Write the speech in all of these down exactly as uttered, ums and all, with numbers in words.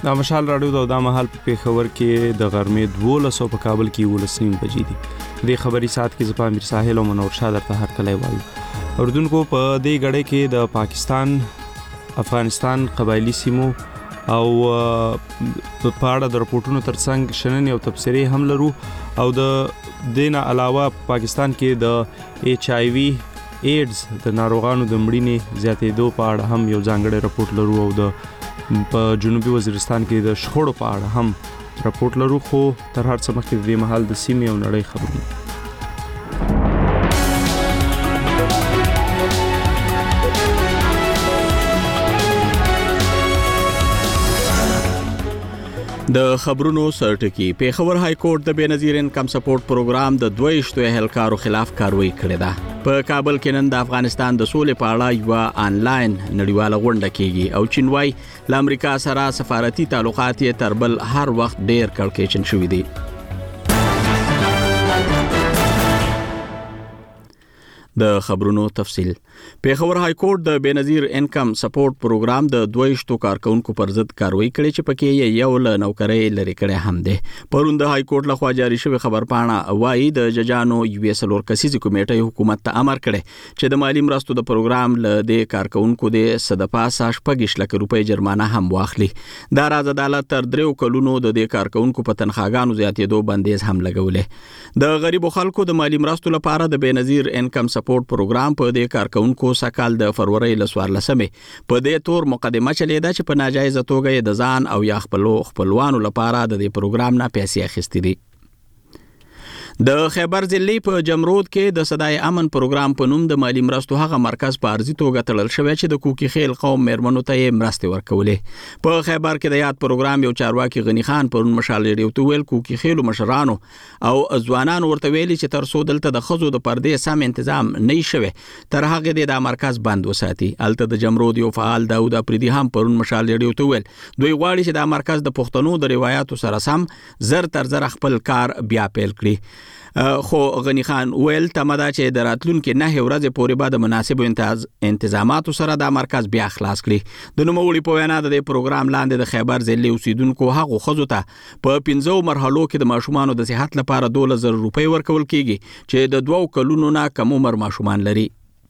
دا مشال راډیو دا د مهال په پیښور کې د غرمې دولس په کابل کې ولس نیم بجې دي. د خبري سات کې زپا امیر ساحل او منور شاه درته هر کله وایي. اردوونکو په دې غړې کې د پاکستان افغانستان قبایلی سیمو او په پاړه د رپورټونو ترڅنګ شنن او تبصری هم لرو او د دینه علاوه پاکستان کې د ایچ آی وی ایډز د ناروغانو د مړینې زیاتېدو په اړه هم یو ځانګړی رپورټ لرو او د په جنوبي وزیرستان کې د شخړو په اړه هم رپورټ لرو. خو تر هر څه مخکې د مهال د سیمې او نړۍ خبرونه. د خبرونو سرټکی پیښور های کورټ د بنظیر انکم سپورټ پروګرام د دویشتو اهلکارو خلاف کاروایی کړې ده. په کابل کې نن د افغانستان د سولې په اړه یو آنلاین نړیواله غونډه کیږي او چین وايي ل امریکا سره سفارتي تعلقات یې تر بل هر وخت ډیر کړکېچن شوي دي. د خبرونو تفصیل. پیښور های کورټ د بنظیر انکم سپورټ پروګرام د دویشتو کارکونکو پر ضد کاروایی کړې چې پکې یو له نوکرۍ لري کړي هم دي. پرون د های کورټ لخوا جاری شوی خبر پاڼه وايي د ججانو یو سلور کسیزي کمیټې حکومت ته امر کړي چې د مالی مرستو د پروګرام له د کارکونکو د صدپاسه شپږ لک روپۍ جرمانه هم واخلي. د راز عدالت تر دریو کلونو د د کارکونکو په تنخواګانو زیاتېدو بندیز هم لګولې. د غریبو خلکو د مالی مرستو لپاره د بنظیر انکم سپورټ پروګرام په د کارکونکو سکهال د فروری ل څوارلسمې په دې تور مقدمه چلیده چې په ناجایز توګه د ځان او یا خپل خپلوانو لپاره د دې پروګرام نه پیسې اخیستې دي. د خیبر ضلع په جمرود کې د صدای امن پروګرام په نوم د مالی مرستو هغه مرکز په ارزي توګه تړل شوی چې د کوکی خیل قوم میرمنو ته مرستې ورکولې. په خیبر کې د یاد پروګرام یو چارواکي غنی خان پرون مشال ریډیو ته ویل کوکی خیل مشرانو او ځوانانو ورته ویلي چې تر څو دلته د خزو د پردې سم تنظیم نه شوي تر هغه د مرکز بند وساتي. الته د جمرود یو فعال داود اپریدي هم پرون مشال ریډیو ته ویل دوی غواړي چې د مرکز د پښتنو د روایتو سره سم زر تر زر خپل کار بیا پیل کړي. خو غنی خان ویل تمدا چې د راتلونکو نه ورځې پورې بعد مناسب انتظاماتو سره د مرکز بیا خلاص کړي. د نوموړي په وینا د پروګرام لاندې د خیبر ضلع اوسیدونکو هغه خزو ته په پنځو مرحلو کې د ماشومان د صحت لپاره دوه زره روپۍ ورکول کیږي چې د دوو کلونو نه کم عمر ماشومان لري.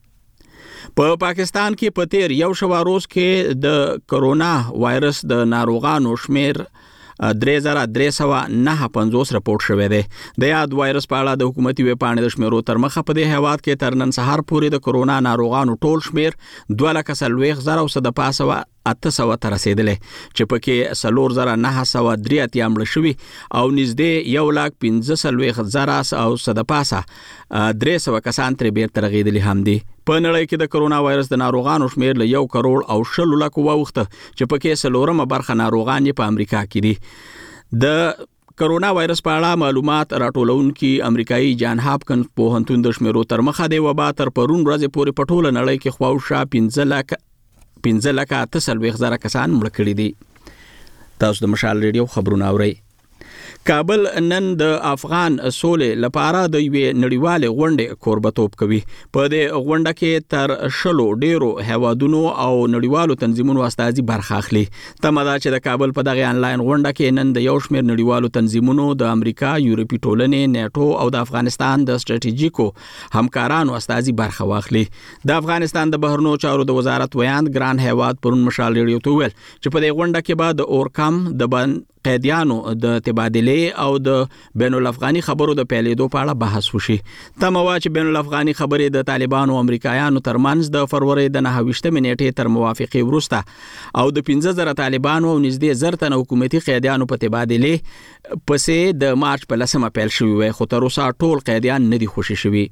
په پاکستان کې په تیر یو شوا روز کې د کرونا وایرس د ناروغانو شمیر درې زره درې سوه نهه پنځوس رپورټ شوی دی. د یاد وایرس په اړه د حکومتي ویبپاڼې د شمیرو تر مخه په دې هیواد کې تر نن سهار پورې د کرونا ناروغانو ټول شمیر دوه لکه څلوېښت زره او صد پاسه اته سوه ته رسېدلې چې پکې څلور زره نهه سوه درې اتیا مړه شوي او نږدې یو لاک پنځه څلوېښت زره او صد پاسه درې سوه کسان ترې بیرته رغېدلي هم دي. په نړۍ کې د کرونا وایرس د ناروغانو شمیر له یو کروڑ او شلو لکو واوښته چې پکې څلورمه برخه ناروغان یې په امریکا کې دي. د کرونا وایرس په اړه معلومات راټولونکي امریکایي جان هاپکنز پوهنتون د شمیرو تر مخه د وبا تر پرون ورځې پورې په ټوله نړۍ کې خواوشا پنځه لک پنځه لکه اته څلوېښت زره کسان مړه کړي دي. تاسو د مشال ریډیو خبرونه اورئ. کابل نن د افغان سولې لپاره د یوې نړیوالې غونډې کوربتوب کوي. په دې غونډه کې تر شلو ډیرو هیوادونو او نړیوالو تنظیمونو استازي برخه اخلي. تمه ده چې د کابل په دغه آنلاین غونډه کې نن د یو شمېر نړیوالو تنظیمونو د امریکا، یورپي ټولنې، نیټو او د افغانستان د ستراتیژیکو همکارانو استازي برخه واخلي. د افغانستان د بهرنیو چارو د وزارت ویاند ګران هیواد پرون مشال ریډیو ته ویل چې په دې غونډه کې به د اورکم د بند قیدیانو د تبادله او د بین الافغاني خبرو د پیلېدو په اړه بحث وشي. تمه وا چې بین الافغاني خبرې د طالبانو او امریکایانو ترمنځ د فروری د نهه ویشتمې نیټې تر موافقې وروسته او د پنځه زره طالبانو او نږدې زر تنه حکومتي قیدیانو په تبادله پسې د مارچ په لسمه پیل شوی وي، خو تر اوسه ټول قیدیان نه دي خوشي شوي.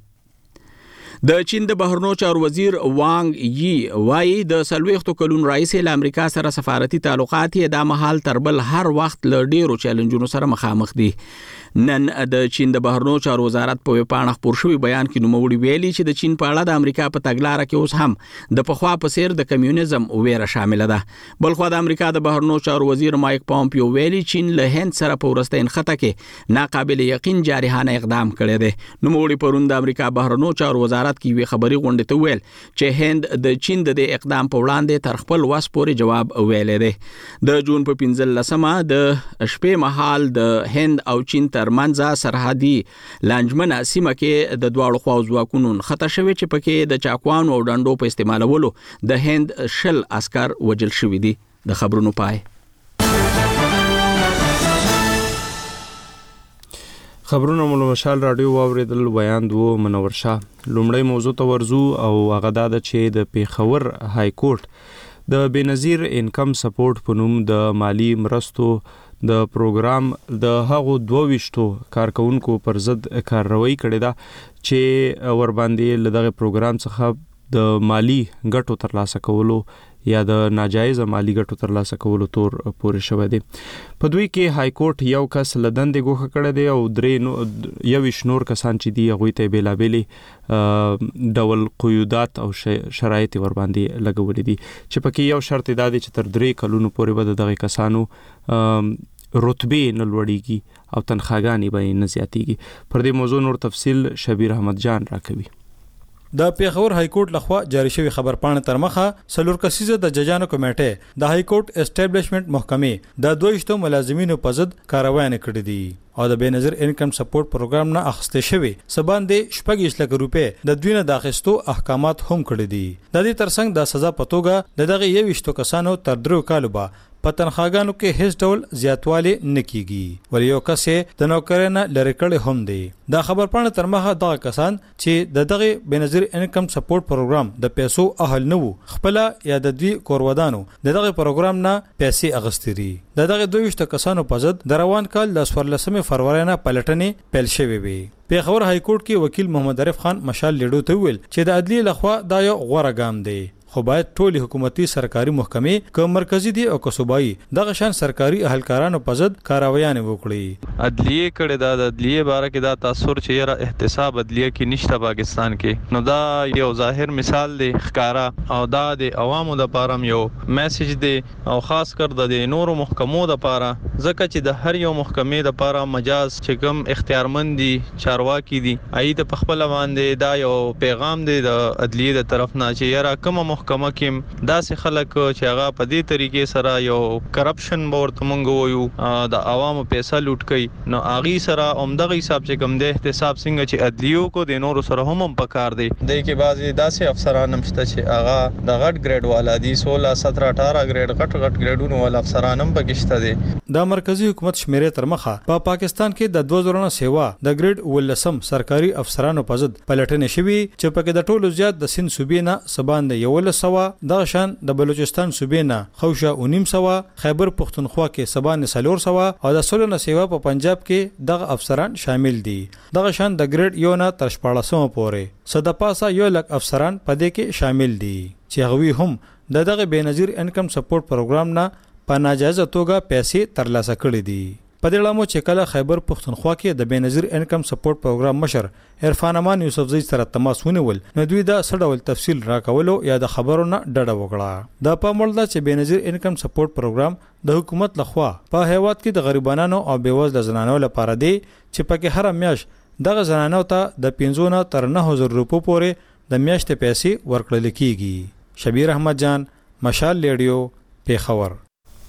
د چین د بهرنیو چارو وزیر وانګ یي وايي د څلوېښتو کلونو راهیسې له امریکا سره سفارتي تعلقات یې دا مهال تر بل هر وخت له ډیرو چیلنجونو سره مخامخ دي. نن د چین د بهرنو چارو وزارت په ویبپاڼه خپور شوی بیان کې نوموړي ویلي چې د چین په اړه د امریکا په تګلارې کې اوس هم د پخوا په څیر د کمیونیزم ویره شامل ده. بلخو د امریکا د بهرنو چارو وزیر مایک پامپیو ویلي چین له هند سره په ورسته انخته کې ناقابل یقین جارحانه اقدام کړی دی. نوموړي پرون د امریکا بهرنو چارو وزارت کې وی خبري غونډه ته ویل چې هند د چین د اقدام په وړاندې تر خپل وس پورې جواب ویلې دی. د جون په پنځلسمه د شپې مهال د هند او چین ترمنځ سرحدي لانجمنه سیمه کې د دواړو خواو ځواکونو خطر شوی چې پکې د چاقوانو او ډنډو په استعمالولو د هند شل عسكر وجل شوی دي. د خبرونو پای. خبرونه مو مشال رادیو واوریدل. بیان دوه منور شاه. لومړی موضوع ته ورزو او هغه دا ده چې د پیښور های کورټ د بنظیر انکم سپورټ په نوم د مالی مرستو د پروګرام د هغو دوه کارکونکو پر ضد کارروي کړې ده چې ور باندې لدغه پروګرام څخه د مالی ګټو ترلاسه کولو یا د ناجایز مالی ګټو ترلاسه کولو تور پورې شوی دی. په دوی کې های کورټ یو کس لدندې ګوښه کړی دی او درې نو یو شنور کسان چې دی هغوی ته بیلابېلې ډول قیودات او شرایط ور باندې لګولې دي چې پکې یو شرط دا دی چې تر درې کلونو پورې به دغه کسانو رتبې نه لوړېږي او تنخواګانې به نه زیاتېږي. پر دې موضوع نور تفصیل شبیر احمد جان راکوي. د پیښور های کورټ لخوا جاری شوی خبر پاڼه تر مخه سلور کسیزه د ججانو کمیټه د های کورټ اسټابلیشمنت محکمې د دویشتو ملازمینو په ضد کاروایي کړې دي او د بنظیر انکم سپورټ پروګرام نه اخیستل شوی سباندې شپږ لک روپې د دوی نه د اخیستو احکامات هم کړی دي. د دې ترڅنګ د سزا په توګه د دغه یوشتو کسانو تر درو کالو به په تنخواګانو کې هیڅ ډول زیاتوالی نه کیږي ولې یو کس د نوکرۍ نه لرې کړی هم دی. دا خبر پاڼه تر مخه دغه کسان چې د دغه بنظیر انکم سپورټ پروګرام د پیسو اهل نه وو خپل یا د دوی کورودانو د دغه پروګرام نه پیسې اغستري. د دغه دویشت کسانو په ضد د روان کال د څوارلسمې فروری نه پلټنې پیل شوې وي. پیښور های کورټ کې وکیل محمد عارف خان مشال لیډو ته ویل چې د عدلیې لخوا دا یو غوره ګام دی خو باید ټول حکومتي سرکاري محکمې که مرکزی دي او که صوبایي دغه شان سرکاري اهلکارانو په ضد کاروایانې وکړي. عدلیې کړي دا د عدلیې باره کې دا تاثر چې یاره احتساب عدلیې کې نشته پاکستان کې نو دا یو ظاهر مثال دی ښکارا او دا د عوامو د پاره یو میسج دی او خاص کر د نورو محکمو د پاره ځکه چې د هر یو محکمې د پاره مجاز چې کوم اختیارمند دي چارواکي دي اې د خپل باندې دا یو پیغام دی د عدلیې د طرف نه چې یاره کوم محکمه کې داسې خلک چې هغه په دې طریقې سره یو کرپشن ورته مونږ وایو د عوامو پیسې لوټ کوي نو اغي سره عمدغه حساب چې کوم د احتساب څنګه چې عدلیو کو د نورو سره هم پکار دی د کې بعضي داسې افسران هم شته چې هغه د غټ ګریډ والا دي سولہ سترہ اٹھارہ ګریډ غټ غټ ګریډونو والا افسران هم پکشته دي. د مرکزی حکومت شمیرې تر مخه په پا پاکستان کې د دوه زره سیوا د ګریډ ولسم سرکاري افسرانو په ضد پلټنې شوې چې پکې د ټولو زیات د سند صوبې نه سباند یو سوا دغه شان د بلوچستان صوبې نه خوشه او نیم سوا خیبر پختونخوا کې سبا نه سلور سوا او د سولونه سیوا په پنجاب کې دغه افسران شامل دي. دغه شان د ګریډ یو نه تر شپاړسمه پورې صد پاسه یو لک افسران په دې کې شامل دي چې هغوی هم د دغه بنظیر انکم سپورټ پروګرام نه په ناجایزه توګه پیسې ترلاسه کړې دي. په دې لامو چې کله خیبر پختونخوا کې د بنظیر انکم سپورټ پروګرام مشر عرفان امان یوسفزئی سره تماس ونیول نو دوی دا سړول تفصیل راکولو یا د خبرو نه ډډه وکړه. دا په مولدا چې بنظیر انکم سپورټ پروګرام د حکومت لخوا په هیواد کې د غریبانو او بیوزله زنانو لپاره دی چې پکې هر میاش دغه زنانو ته د پنځه نه تر نه هزار روپو پورې د میاشتې پیسې ورکړل کیږي. شبیر احمد جان مشال لیډیو پیښور.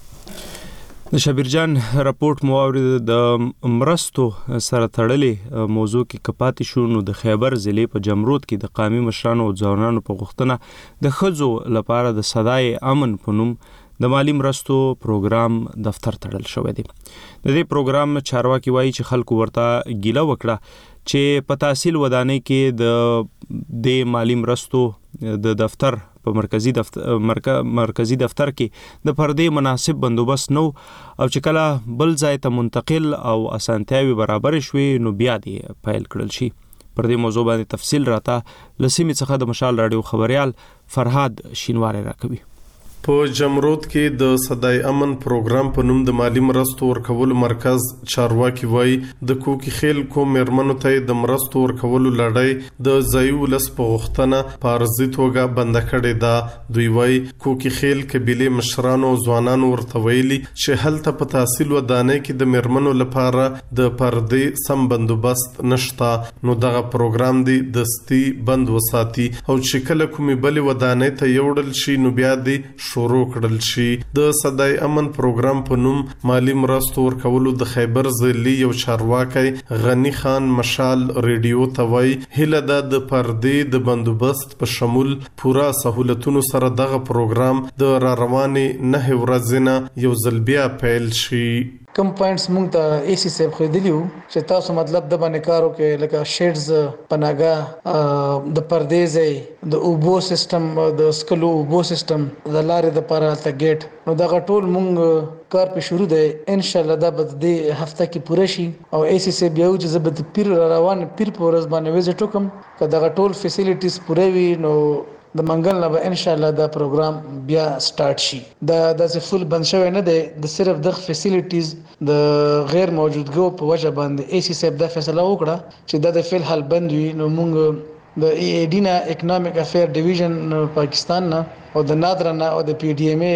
د شبیر جان راپورټ مو اورید د مرستو سره تړلې موضوع کې کپاتې شو نو د خیبر ضلع په جمرود کې د قومي مشرانو او ځوانانو په غوښتنه د ښځو لپاره د صدای امن په نوم د مالی مرستو پروګرام دفتر تړل شوی دی. د دې پروګرام چارواکي وایي چې خلکو ورته ګیله وکړه چې په تحصیل ودانۍ کې د د مالی مرستو د دفتر په مرکزی دفتر مرکزی دفتر کې د پردې مناسب بندوبست نو او چې کله بل ځای ته منتقل او اسانتیاوي برابر شوي نو بیا دی فایل کړل شي. پر دې موضوع باندې تفصیل راته لسیمې څخه د مشال رادیو خبريال فرهاد شینواری راکوي. په جمرود کې د صدای امن پروګرام په نوم د مالی مرستو ورکولو مرکز چارواکي وای د کوکي خیل کوم مرمنو ته د مرستو ورکولو لړۍ د ځای ولس په غوښتنه په ارزي توګه بند کړې ده. دوی وای کوکي خیل قبيله مشرانو ځوانانو ورته ویلي چې هلته په تحصیل ودانۍ کې د مرمنو لپاره د پردې سم بندوبست نشته، نو دغه پروګرام دی دستی بند وساتي او چې کله کومې بلې ودانۍ ته یوړل شي نو بیا دی شروع کړل شي. د صدای امن پروګرام په نوم مالی مرستو ورکولو د خیبر ضلعي یو چارواکي غنی خان مشال ریډیو ته وای هله د پردې د بندوبست په شمول پورا سہولتونو سره دغه پروګرام د را روانې نه ورځنه یو ځل بیا پیل شي. کم پوینټس مونږ ته ای سی صاحب خو دیلیو چې تاسو مطلب د باندې کارو کې لکه شیډز پناګه د پردیزې د اوبو سیستم د سکلو اوبو سیستم د لارې د پاره ته گیټ نو دا ټول مونږ کار په شروع دی ان شاء الله دا به د هفته کې پوره شي او ای سی صاحب یو چې زبد پیر روان پیر په ورځ باندې ویزټ وکم کدا ټول فیسیلیټیز پوره وي نو د منګل نه به ان شاء الله دا پروګرام بیا سٹارټ شي. دا د فل بند شوی نه دی، د صرف د فیسیلیټیز د غیر موجودګو په وجه باندې ای سی صاحب دا فیصله وکړه چې دا د فل حال بند وي. نو موږ د ای ای ډی نه اکونومیک افیر ډیویژن پاکستان نه او د نادر نه او د پی ډی ایم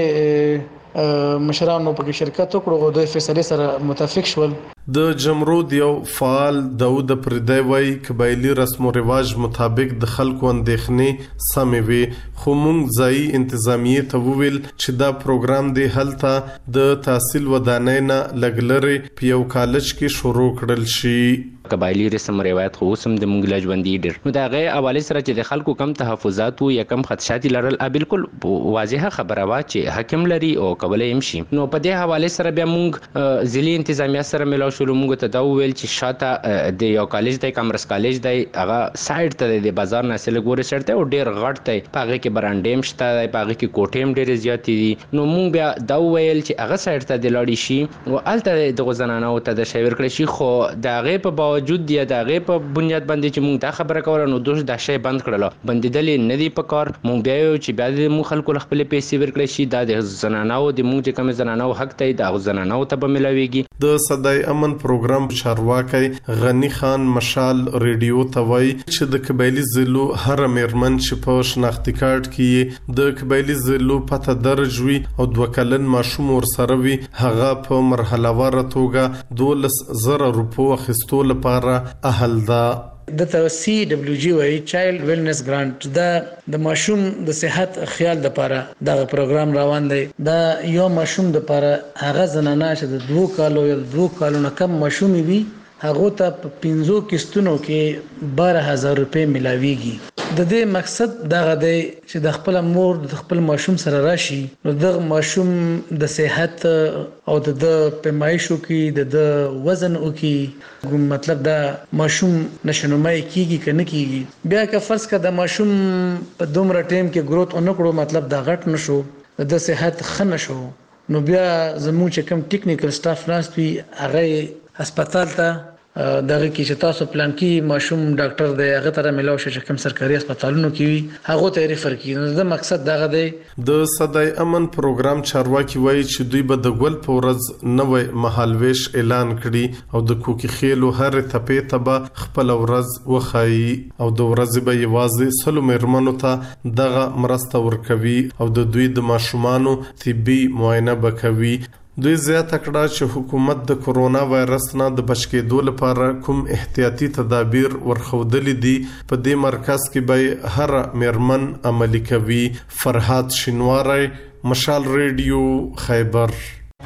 ای مشرانو په شرکت وکړو او د فیصله سره متفق شول. د جمرود یو فعال داود پردی وای قبایلی رسم او رواج مطابق د خلکو اندېښنې سمې وي، خو مونږ ځای انتظامیه ته وویل چې دا پروګرام دی هلته د تحصیل ودانۍ نه لګلرې په یو کالج کې شروع کړل شي. قبایلی رسم روایت خو سم د مونږ لاجوندي ډیر نو دا غي حواله سره چې د خلکو کم تحفظات او یا کم خدشات لرل بالکل واضحه خبره وا چې حکم لري او قبل يم شي. نو په دې حواله سره بیا مونږ ځلي انتظامیه سره ملو شروع مونږ ته دا ویل چې شاته د یو کالج د کامرس کالج د هغه سایډ ته د بازار نسل ګوري شرته او ډیر غټ ته پاغه کې برانډیم شته پاغه کې کوټیم ډیر زیات دي. نو مونږ بیا دا ویل چې هغه سایډ ته د لاړی شي او الته د غزنانه او ته د شاور کړی شي، خو دا غي په وجود دی دا غي په بنیاد باندې چې مونږ دا خبره کوله نو دوش دا شی بند کړل بندیدل نه دی په کار. مونږ بیا چې بیا د مو خلکو خپل پیسې ورکړي شي دا د زنانو د مونږ چې کوم زنانو حق ته د زنانو ته به ملويږي. د صدای امن پروګرام چارواکي غنی خان مشال ریډیو ته وای چې د قبایلی ضلعو هر مرمن چې په شناختی کارت کې د قبایلی ضلعو پته درج وي او دوه کلن ماشوم ور سره وي هغه په مرحله وار توګه دولس زره روپو اخیستو لپاره اهل ده. د ته سی دبليو جی وای چایلډ ویلنس ګرانټ دا د ماشوم د صحت خیال لپاره دا پروګرام روان دی. دا یو ماشوم د لپاره هغه زنانه چې د دوه کالو یا دوه کالو نه کم ماشوم وي هغه ته په پنځو کیستونو کې بارہ هزار روپے ملاويږي. د دې مقصد دا غدي چې د خپل مور د خپل ماشوم سره راشي نو د ماشوم د صحت او د پیمایشو کې د وزن او کې مطلب دا ماشوم نشنمای کیږي کنه کیږي. بیا که فرض کړه د ماشوم په دومره ټیم کې گروث اونکړو مطلب دا غټ نشو د صحت خنه شو نو بیا زموږ چې کوم ټیکنیکل سټاف ناس وي هغه هسپتال ته دغه کې چې تاسو پلان کې ماشوم ډاکټر دی هغه تر ملو شي چې کوم سرکاري هسپتالونو کې وي هغه ته ریفر کیږي. نو د مقصد دغه دی. د صدای امن پروګرام چارواکي وایي چې دوی به د ګل په ورځ نوې مهالويش اعلان کړي او د کوکي خېلو هر تپې ته خپل ورځ وخایي او د ورځې به یوازې سلو مرمنو ته دغه مرسته ورکوي او د دوی د ماشومانو طبي معاینه وکوي. دوی زیاته کړه چې حکومت د کورونا وایرس نه د بچ کېدو لپاره کوم احتیاطي تدابیر ورخودلې دي په دې مرکز کې به هر مرمن عملي کوي. فرحات شینواری، مشال ریډیو، خیبر.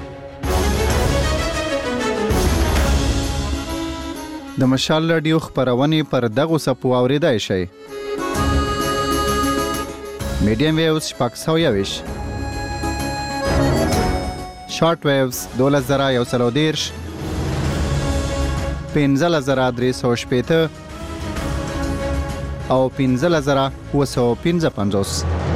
د مشال ریډیو خبرونه پر دغه سپو اوریدای شي. میډیم ویوز شپږ سوه یویش، شارټ ویوز دولس زره یو سل او دیرش، پنځه زره درې سوه شپېته او پنځه زره اووه سوه پنځه پنځوس.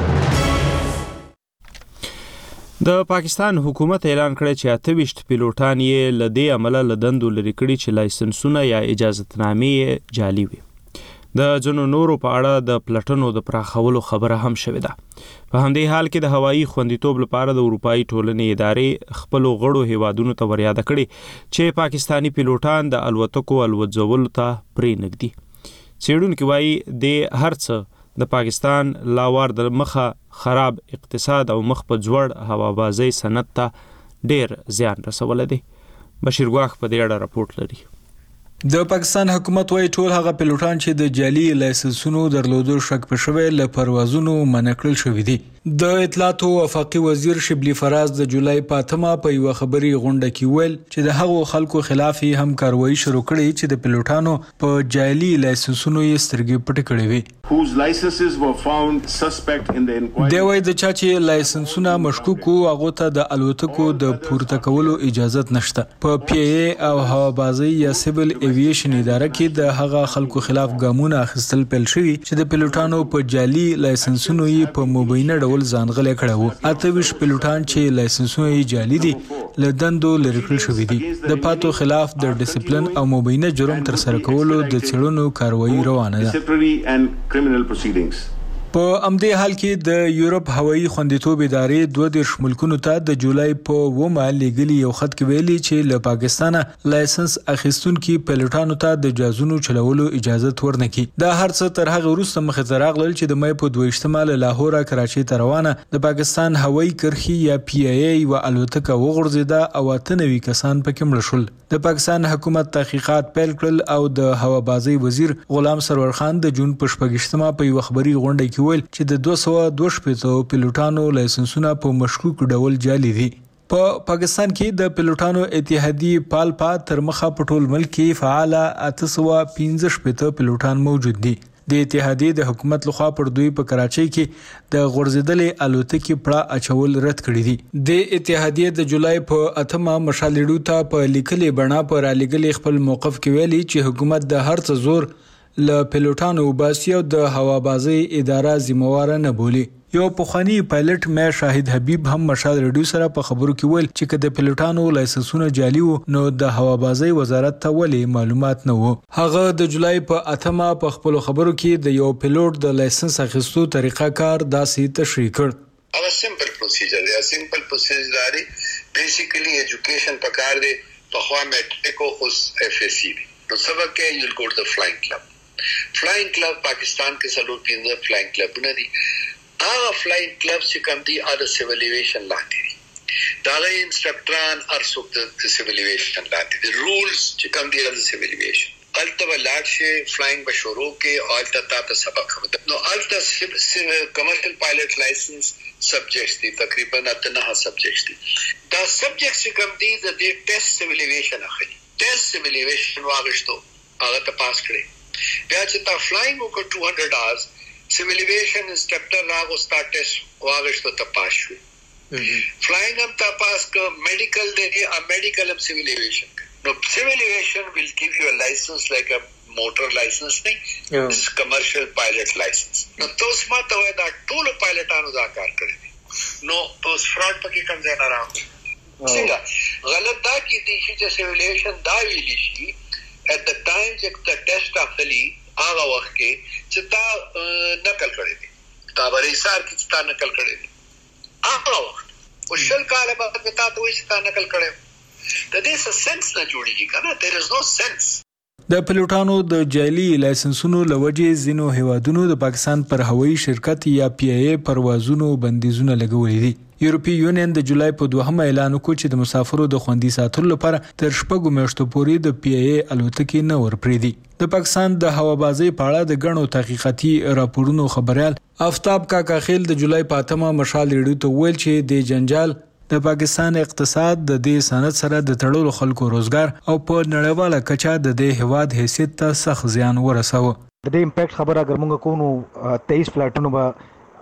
د پاکستان حکومت اعلان کړی چې اته ویشت پیلوټان یې له دې عمله له دندو لرې کړي چې لایسنسونه یا اجازتنامې یې جعلي وي. د ځینو نورو په اړه د پلټنو د پراخولو خبره هم شوې ده. په همدې حال کې د هوایي خوندیتوب لپاره د اروپایي ټولنې ادارې خپلو غړو هیوادونو ته وریاده کړې چې پاکستانی پیلوټان د الوتکو الوځولو ته پرې نږدي. څېړونکي وایي د هر څه د پاکستان لاوار د مخه خراب اقتصاد او مخ په ځوړ هوابازۍ صنعت ته ډیر زیان رسولی دی. بشیر ګواښ په دې اړه راپورټ لري. د پاکستان حکومت وايي ټول هغه پیلوټان چې د جعلي لایسنسونو درلودو شک په شوی له پروازونو منع کړل شوي دي. د اطلاعات او وفاقي وزیر شبلی فراز د جولای په اتمه په یو خبري غونډه کې ویل چې د هغو خلکو خلاف هم کاروایی شروع کړي چې د پیلوټانو په جعلي لایسنسونو یې سترګې پټې کړې وي. whose licenses were found suspect in the inquiry. دی وایي د چا چې لایسنسونه مشکوک وو هغه ته د الوتکو د پورته کولو اجازه نشته. په پی ای او هوابازۍ یا سیول ایویشن اداره کې د هغه خلکو خلاف ګامونه اخیستل پیل شوي چې د پیلوټانو په جعلي لایسنسونو یې په مبینه ډول ځانغلي کړی وو. اته ویشت پیلوټان چې لایسنسونه یې جعلي دي له دندو لرې کړل شوي دي. د پاتو خلاف د ډیسپلین او مبینه جرم ترسره کولو د څېړنو کاروایی روانه ده. په امدې حال کې د یورپ هوایي خوندیتوب ادارې دوه دیرش ملکونو ته د جولای په اوومه لیږلي یو خط کې ویلي چې له پاکستانه لایسنس اخیستونکي پیلوټانو ته د جهازونو چلولو اجازه ورنه کړي. دا هر څه تر هغه وروسته مخې ته راغلل چې د مې په دویشتمه له لاهور کراچۍ ته روانه د پاکستان هوایي کرښې یا پی ای ای و الوتکه وغورځېده او اته نوي کسان پکې مړه شول. د پاکستان حکومت تحقیقات پیل کړل او د هوابازۍ وزیر غلام سرور خان د جون په شپږشتمه په یو خبري غونډه کې ویل چې د دوه سوه دوه شپېته پیلوټانو لایسنسونه په مشکوک ډول جعلي دي. په پا پاکستان کې د پیلوټانو اتحادیې پالپا تر مخه په ټول ملک کې فعال اته سوه پنځه شپېته پیلوټان موجود دي. د اتحادیې د حکومت لخوا پر دوی په کراچۍ کې د غورځېدلې الوتکې پړه اچول رد کړي دي. د اتحادیې د جولای په اتمه مشالېډو ته په لیکلې بڼه په رالېږلي خپل موقف کې ویلي چې حکومت د هر څه زور له پیلوټانو وباسي او د هوابازۍ اداره ذمہواره نه بولي. یو پخوانی پایلټ مې شاهد حبیب هم مشال ریډیو سره په خبرو کې ویل چې کله پیلوټانو لایسنسونه جعلي وو نو د هوابازۍ وزارت ته ولې معلومات نه وو. هغه د جولای په اتمه په خپل خبرو کې د یو پیلوټ د لایسنس اخیستو طریقه کار داسې تشریح کړ. Our simple procedure دی. simple procedure دی. Basically education پکار دی. په خوا میټریک او اوس اف اس سی دی. نو سبق کې یو ګو ټو فلاینګ کلب. فلاینګ کلب پاکستان کې سلور پینځه فلاینګ کلبونه دي. هغه فلاینګ کلب چې کوم دي اده سیول ایویشن لاندې دي. دا غي انسټرکټران ارسوک د سیول ایویشن لاندې دي. رولز چې کوم دي د سیول ایویشن الته ولاد شي فلاینګ به شروع کې الته تاسو سبق هم نو الته کمرشل پایلټ لایسنس سبجیکټس دي تقریبا اته نه سبجیکټس دي. دا سبجیکټس چې کوم دي د ټیسټ سیول ایویشن اخلي. ټیسټ سیول ایویشن واغښتو هغه ته پاس کړی. بیا چې تا فلاینګ وکړ دوه سوه hours سیول ایویشن انسټرکټر راغو سٹارټ ټیسټ واغښتو ته پاس شو. فلاینګ هم تا پاس ک میډیکل دی ا میډیکل هم سیول ایویشن. نو سیول ایویشن will give you a license like a motor license نه this commercial pilot license. نو تاسو ما ته وای دا ټول پایلټانو دا کار کړی. نو تاسو فراډ پکې کوم ځای نه راو. څنګه غلط دا کې دي چې سیول ایویشن دا ویلی شي at the time چې د ټیسټ اخلي هغه وخت کې چې تا نقل کړی دي. تا بری سار کې تا نقل کړی دي. هغه وخت او شل کاله بعد تا ته وایي چې تا نقل کړی. د دې څه سنس نه جوړیږي کنه. there is no sense. د پیلوټانو د جعلي لایسنسونو لوجې ځینو هیوادونو د پاکستان پر هوایي شرکت یا پی ای ای پروازونو بندیزونه لګولي دي. یورپی یونین د جولای په دوهمه اعلان وکړ چې د مسافرو د خوندي ساتلو لپاره تر شپږو میاشتو پورې د پی ای ای الوتکې نه ورپرېږدي. د پاکستان د هوابازۍ په اړه د ګڼو تحقیقاتي راپورونو خبريال آفتاب کاکا خیل د جولای په اتمه مشال ریډیو ته ویل چې د جنجال د پاکستان اقتصاد د دې صنعت سره د تړلو خلکو روزګار او په نړیواله کچه د دې هواد حیثیت ته سخت زیان ورساوه. د دې امپیکټ خبره اگر موږ کوو نو تیئیس فلایټونو به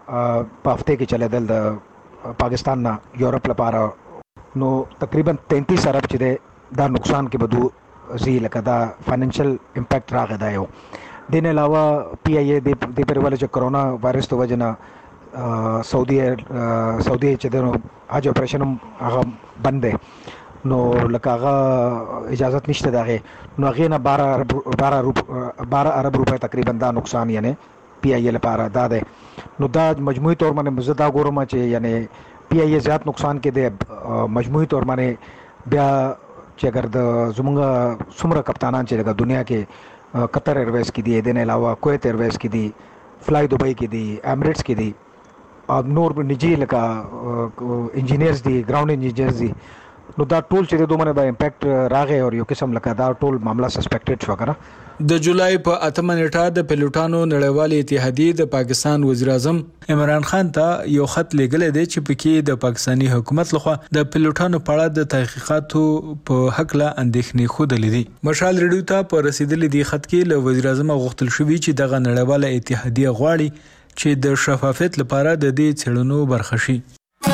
په هفته کې چلیدل د پاکستان نه یورپ لپاره نو تقریبا تینتیس ارب چې دی دا نقصان کې بدو زی لکه دا فاینانشل امپیکټ راغی دا یو. دین علاوه پی ای ای د پرې ولې چې کرونا وایرس د وجه نه سعودي سعودي چې د حج اپریشن هم هغه بند دی نو لکه هغه اجازه نشته دغه نو هغه نه بارہ ارب بارہ ارب روپے تقریبا دا نقصان یعنی پی آئی ال لپاره دا ده نو دا مجموعي تور باندې مزدا ګورم چې یعنی پی آئی زیات نقصان کې دی مجموعي تور باندې بیا چې اگر د زمونږ څومره کپتانان چې د دنیا کې قطر ایرویز کې دي د نه علاوه کویت ایرویز کې دي فلای دوبۍ کې دي ایمریټس کې دي او نور نجی لکه انجینیرز دي ګراوند انجینیرز دي نو دا ټول چې د دوه باندې د امپیکټ راغی او یو قسم لکه دا ټول معاملہ سسپیکټډ شو کنه د جولای په اتمه نیټه د پیلوټانو نړیوالې اتحادیې د پاکستان وزیر اعظم عمران خان ته یو خط لیږلی دی چې پکې د پاکستاني حکومت لخوا د پیلوټانو په اړه د تحقیقاتو په حق لا اندېښنې ښودلې دي. مشال ریډیو ته په رسیدلې دی خط کې له وزیر اعظم غوښتل شوي چې دغه نړیواله اتحادیه غواړي چې د شفافیت لپاره د دې څېړنو برخه شي.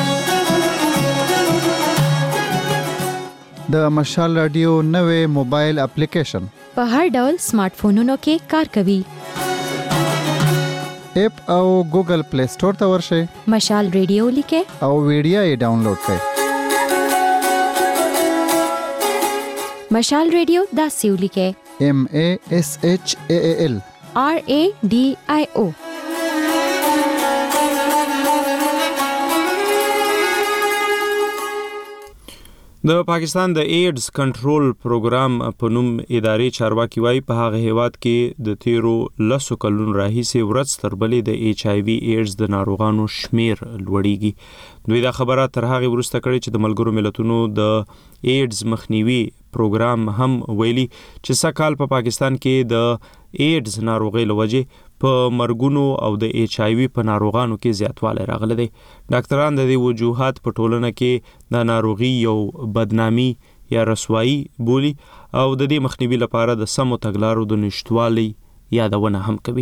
د مشال رادیو نوې موبایل اپلیکیشن په هر ډول سمارټ فونونو کې کار کوي. اپ او ګوګل پلی سٹور ته ورشئ، مشال ریډیو لیکئ او ویډیو یې ډاونلوډ کړئ. مشال ریډیو داسې ولیکئ: M A S H A A L R A D I O. د پاکستان د ایډز کنټرول پروګرام په نوم ادارې چارواکي وايي په هغه هیواد کې د تیرو لسو کلونو راهیسې ورځ تر بلې د ایچ آی وي ایډز د ناروغانو شمیر لوړیږي. دوی دا خبره تر هغه وروسته کړې چې د ملګرو ملتونو د ایډز مخنیوي پروګرام هم ویلي چې سږ په پاکستان کې د ایډز ناروغۍ له وجې په مرګونو او د ایچ آی وي په ناروغانو کې زیاتوالی راغلی دی. ډاکټران د دې وجوهات په ټولنه کې د ناروغي یو بدنامي یا رسوایی بولی او د دې مخنیوي لپاره د سمو تګلارو د نشتوالي یادونه هم کوي.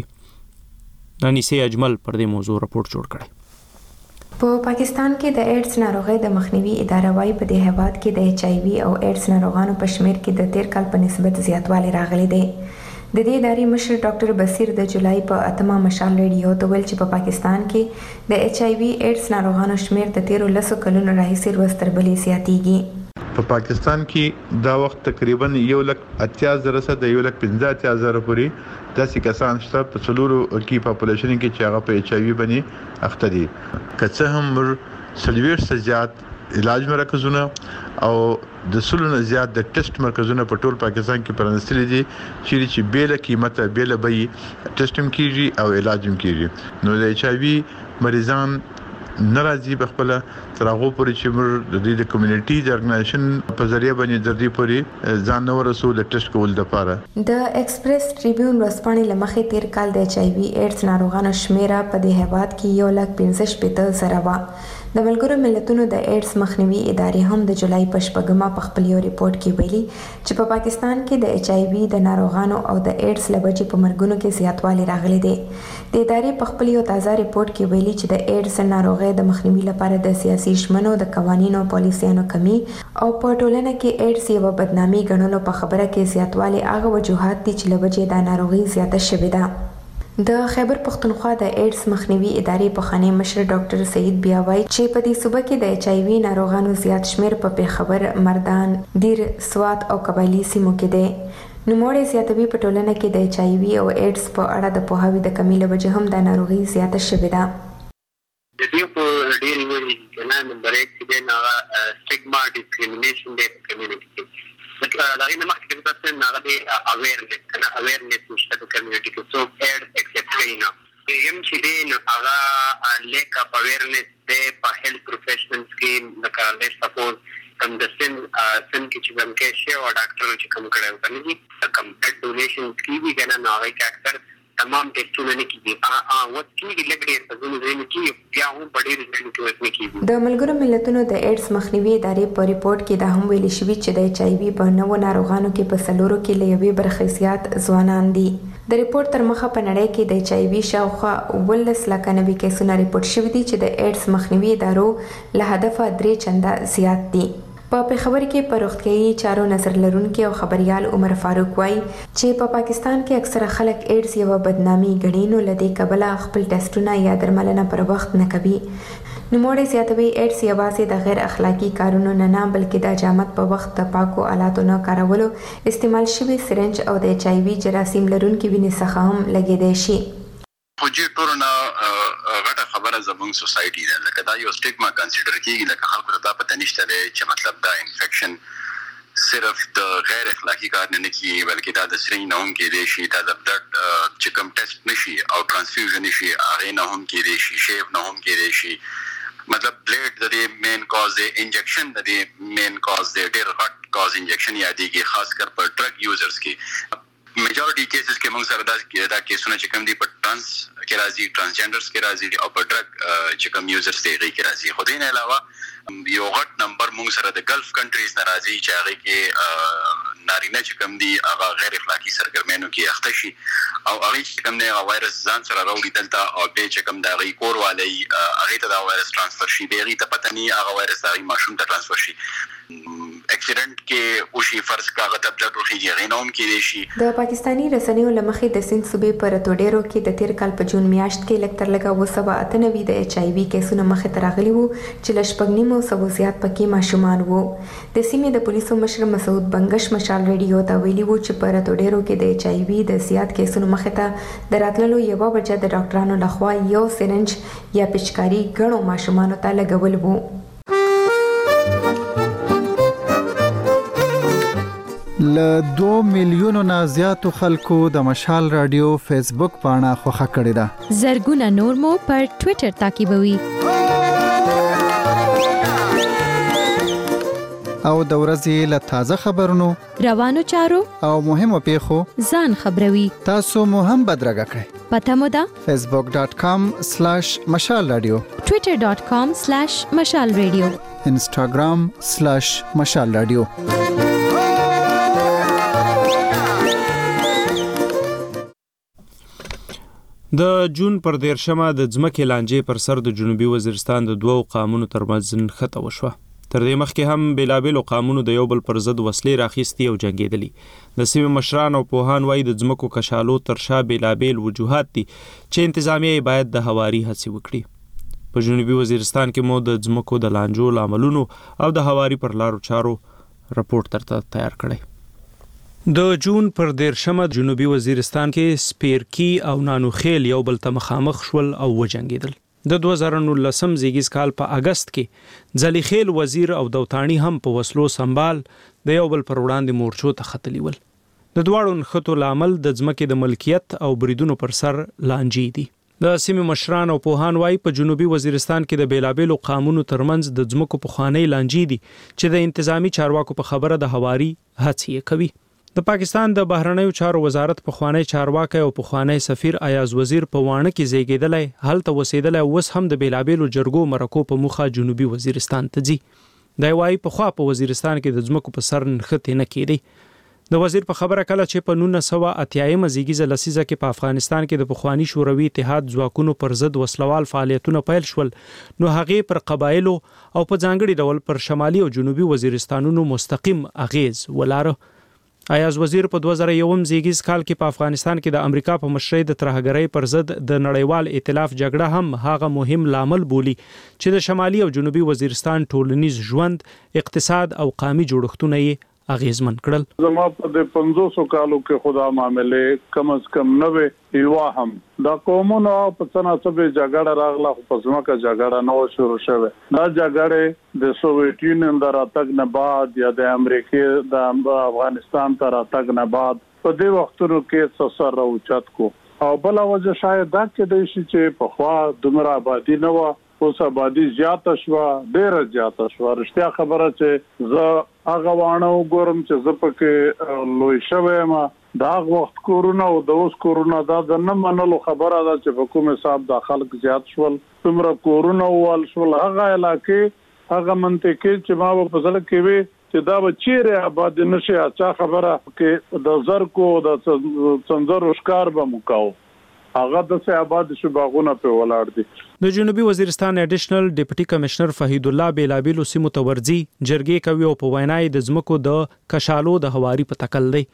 انیسه اجمل پر دې موضوع راپورټ جوړ کړی. په پاکستان کې د ایډز ناروغۍ د مخنیوي اداره وايي په دې هیواد کې د ایچ آی وي او ایډز ناروغانو په شمیر کې د تیر کال په نسبت زیاتوالی راغلی دی. د دې ادارې مشر ډاکټر بصیر د جولای په اتمه مشال ریډیو ته ویل چې په پاکستان کې د ایچ آی وي ایډز ناروغانو شمیر د تیرو لسو کلونو راهیسې ورځ تر بلې زیاتیږي. په پاکستان کې دا وخت تقریبا یو لک اتیا زره سره د یو لک پنځه اتیا زره پورې داسې کسان شته په څلورو کې پاپولیشن کې چې هغه په ایچ آی وي باندې اخته دي. که څه هم موږ څلوېښت څخه زیات علاج مرکزونه او د سلونه زیات د ټیسټ مرکزونه په ټول پاکستان کې پرانستلي دي چې بیل قیمت بیل بي ټیسټم کیږي او علاج هم کیږي. نو د ایچ آی وي مریضان ناراضي بخپل تر هغه پورې چې موږ د دې کمیونټي د ارګنایزیشن په ذریعہ باندې د دې پورې ځان نو رسول د ټیسټ کول د پاره. د ایکسپریس ټریبیون ورځپاڼې لمخې تیر کال د ایچ آی وي ایډز ناروغانو شمیره په دې هیواد کې یو لک پنځه شپېته زره و. د ملګرو ملتونو د ایډز مخنیوي ادارې هم د جولای په شپږمه په خپل یو ریپورت کې ویلي چې په پاکستان کې د ایچ آی وي د ناروغانو او د ایډز له وجې په مرګونو کې زیاتوالی راغلی دی. د ادارې په خپل یو تازه ریپورت کې ویلي چې د ایډز ناروغۍ د مخنیوي لپاره د سیاسي شمنو د قوانینو پالیسیانو کمی او په ټولنه کې ایډز یو بدنامي ګڼلو په خبره کې زیاتوالی هغه وجوهات دي چې له وجې دا ناروغي زیاته شوې ده. د خیبر پختونخوا د ایډز مخنیوي ادارې پخوانی مشر ډاکټر سعید بیا وایي چې په دې صوبه کې د ایچ آی وي ناروغانو زیات شمیر په پیښور، مردان، دیر، سوات او قبایلی سیمو کې دی. نوموړی زیاتوي په ټولنه کې د ایچ آی وي او ایډز په اړه د پوهاوي د کمی له وجې هم د ناروغي زیاته شوې ده. د دې په ډېر ویلي کنه نمبر یک کې نه سټیګما ډیسکریمینیشن د کمیونټي کې دا غي نه مخکې د تاسو نه غوډي اویرنس کنه اویرنس نشته د کمیونټي کې سو اډ اکسپټ کینا یم چې دی نو هغه لیک اپ اویرنس د په هیلث پروفیشنلز کې د کارډ سپورټ کم د سن سن کې چې کوم کې شی او ډاکټر چې کوم کړه وکړي کم بلډ ډونیشن کې وی کنه نو هغه اکثر تمام ټیسټونه نه کیږي ا ا وڅ کیږي لګړې په ځینو ځینو کې بیا هم په ډېر ځینو کې وڅ نه کیږي. د ملګرو ملتونو د ایډز مخنیوي ادارې په ریپورت کې دا هم ویل شوی چې د ایچ آی وي په نوو ناروغانو کې په سلورو کې له یوې برخې زیات ځوانان دي. د ریپورت تر مخه په نړۍ کې د ایچ آی وي شاوخوا ولس لکه نوي کیسونه ریپورت شوي دي چې د ایډز مخنیوي ادارو له هدفه درې چنده زیات دي. په پیښور کې په روغتیايي چارو نظر لرونکي او خبريال عمر فاروق وایي چې په پاکستان کې اکثره خلک ایډز یو بدنامي ګڼي نو لدې کبله خپل ټیسټونه یا درملنه پر وخت نه کوي. نوموړی زیاتوي ایډز یوازې د غیر اخلاقی کارونو نه نه بلکې د جامد په وخت د پاکو آلاتو نه کارولو، استعمال شوی سرنج او د ایچ آی وي جراثیم لرونکي وینې څخه هم لګیدای شي. خو چې ټولنه غټه خبره زموږ سوسایټي ده، لکه دا یو سټیګما کنسیډر کیږي، لکه خلکو ته دا پته نشته دی چې مطلب دا انفیکشن صرف د غیر اخلاقی کار نه کیږي، بلکې دا د سرنج نه هم کېدای شي، دا د بلډ چې کوم ټیسټ نشي او ترانسفیوژن نشي هغه نه هم کېدای شي، شیف نه هم کېدای شي. مطلب بلیډ د دې مین کاز دی، انجکشن د دې مین کاز دی، ډېر غټ کاز انجکشن یادېږي، خاص کر په ډرګ یوزرز کې. میجورټي کیسز کې موږ سره دا دا کیسونه چې کوم دي په ټرانس کې راځي، ټرانسجنډرز کې راځي او په ډرګ چې کوم یوزرز دی هغه کې راځي. خو دې نه علاوه یو غټ نمبر موږ سره د ګلف کنټریز نه راځي چې هغه کې نارینه چې کوم دي هغه غیر اخلاقی سرګرمینو کې اخته شي او هغه چې کوم نه وایرس ځان سره راوړي دلته او به چې کوم د هغه کور والی هغه ته دا وایرس ترانسفر شي، به هغه ته پته نه هغه وایرس هغه ماشوم ته ترانسفر شي. اکسیډنټ کې او شي فرض کاغه ته بلډ ورخیږي هغه نوم کې دي شي. د پاکستانی رسنیو لمخې د سند صوبې پر ټوډیرو کې د تیر کال په جون میاشت کې لکتر لګا و سبا اتنوي د ایچ آی وي کیسونه مخې ته راغلي وو چې لشپګنیمو سو زیات پکې ماشومان وو. د سیمې د پولیسو مشر مسعود بنگش مشال ریډیو ته ویلي وو چې پر ټوډیرو کې د ایچ آی وي د زیات کیسونو مخې ته د راتللو یو بجه د ډاکټرانو لخوا یو سرنج یا پچکاری غنو ماشومان ته لګول وو. ل دو میلیونو نه زیاتو خلکو د مشال رادیو فیسبوک پاڼه خوښه کړې ده. زرګونه نور مو پر ټوئیټر تعقیبوي او د ورځې له تازه خبرونو، روانو چارو او مهمو پیښو ځان خبروي. تاسو مو هم بدرګه کړئ. پته مو ده facebook dot com slash mashal radio، twitter dot com slash mashal radio، instagram slash mashal radio. د جون پر دیرشمه د ځمکې لانجې پر سر د جنوبي وزیرستان د دوو قامونو ترمنځ نښته وشوه. تر دې مخکې هم بیلابیلو قامونو د یو بل پر ضد وسلې راخیستې او جنګېدلي. د سیمې مشران او پوهان وایي د ځمکو کشالو تر شا بیلابیل وجوهات دي چې انتظامیه باید د هواري هڅې وکړي. په جنوبي وزیرستان کې مو د ځمکو د لانجو لاملونو او د هواري پر لارو چارو رپورټ ترته تیار کړی. د جون پر دیرشمه جنوبي وزیرستان کې سپیرکی او نانوخیل یو بل ته مخامخ شول او وجنګېدل. د دوه زره نولسم زیږیز کال په اگست کې ځلیخیل وزیر او دوتانی هم په وسلو سنبال د یو بل پر وړاندې مورچو ته ختلی ول. د دواړو نښتو لامل د ځمکې د ملکیت او بریدونو پر سر لانجې دي. د سیمې مشران او پوهان وایي په جنوبي وزیرستان کې د بیلابیلو قامونو ترمنځ د ځمکو پخوانۍ لانجې دي چې د انتظامی چارواکو په خبره د هواري هڅې کوي. د پاکستان د بهرنیو چارو وزارت پخوانی چارواکي او پخوانی سفیر ایاز وزیر په وانه کې زیږیدلی هلته وسیدلی اوس هم د بیلابیلو جرګو مرکو په مخه جنوبي وزیرستان ته ځي. دی وایي پخوا په وزیرستان کې د ځمکو په سر نښتې نه کېدی. د وزیر په خبره کله چې په نولس سوه اتیایمه زیږیزه لسیزه کې په افغانستان کې د پخوانی شوروي اتحاد ځواکونو پر ضد وسلوال فعالیتونه پیل شول نو هغې پر قبایلو او په ځانګړي ډول پر شمالي او جنوبي وزیرستانونو مستقیم اغیز ولاره. ایاز وزیر په دوه زره یوم زیږیز کال کې په افغانستان کې د امریکا په مشرۍ د ترهګرۍ پر ضد د نړیوال ائتلاف جګړه هم هغه مهم لامل بولی چې د شمالي او جنوبي وزیرستان ټولنیز ژوند، اقتصاد او قومي جوړښتونه یې اغیزمن کړل. زما په د پنځوسو کالو کې خدا معاملې کم از کم نوې ایوا هم دا قومونو په تناسب جګړه راغله خو په ځمکه جګړه نو شروع شوه. دا جګړه د سوویت یونین د راتګ نه بعد یا د امریکا د افغانستان تر راتګ نه بعد په دې وختونو کې سر راوچت کو او بل وجه شاید دا کې د شي چې په خوا دومره آبادی نه و، اوس آبادی زیاته شوه، ډیره زیاته شوه. رښتیا خبره چې زه هغه وانه وګورم چې زه پکې لوی شوی یم، دا وخت کورونه او د اوس کورونه دا د نه منلو خبره ده چې په کوم حساب د خلک زیات شول، څومره کورونه ووال شول. هغه علاقې هغه منطقې چې ما په ځل کې وي چې دا به چیرې آباد نشي، اچھا خبره کې د زرکو د څنځرو ښکار به مو هغه د سه آباد شو باغونه په ولاړ دي. د جنوبي وزیرستان اډیشنل ډیپټي کمشنر فهید الله بیلابیلو سیمو ته ورځي جرګې کوي او په وینای د ځمکو د کشالو د هواري په تکل دی.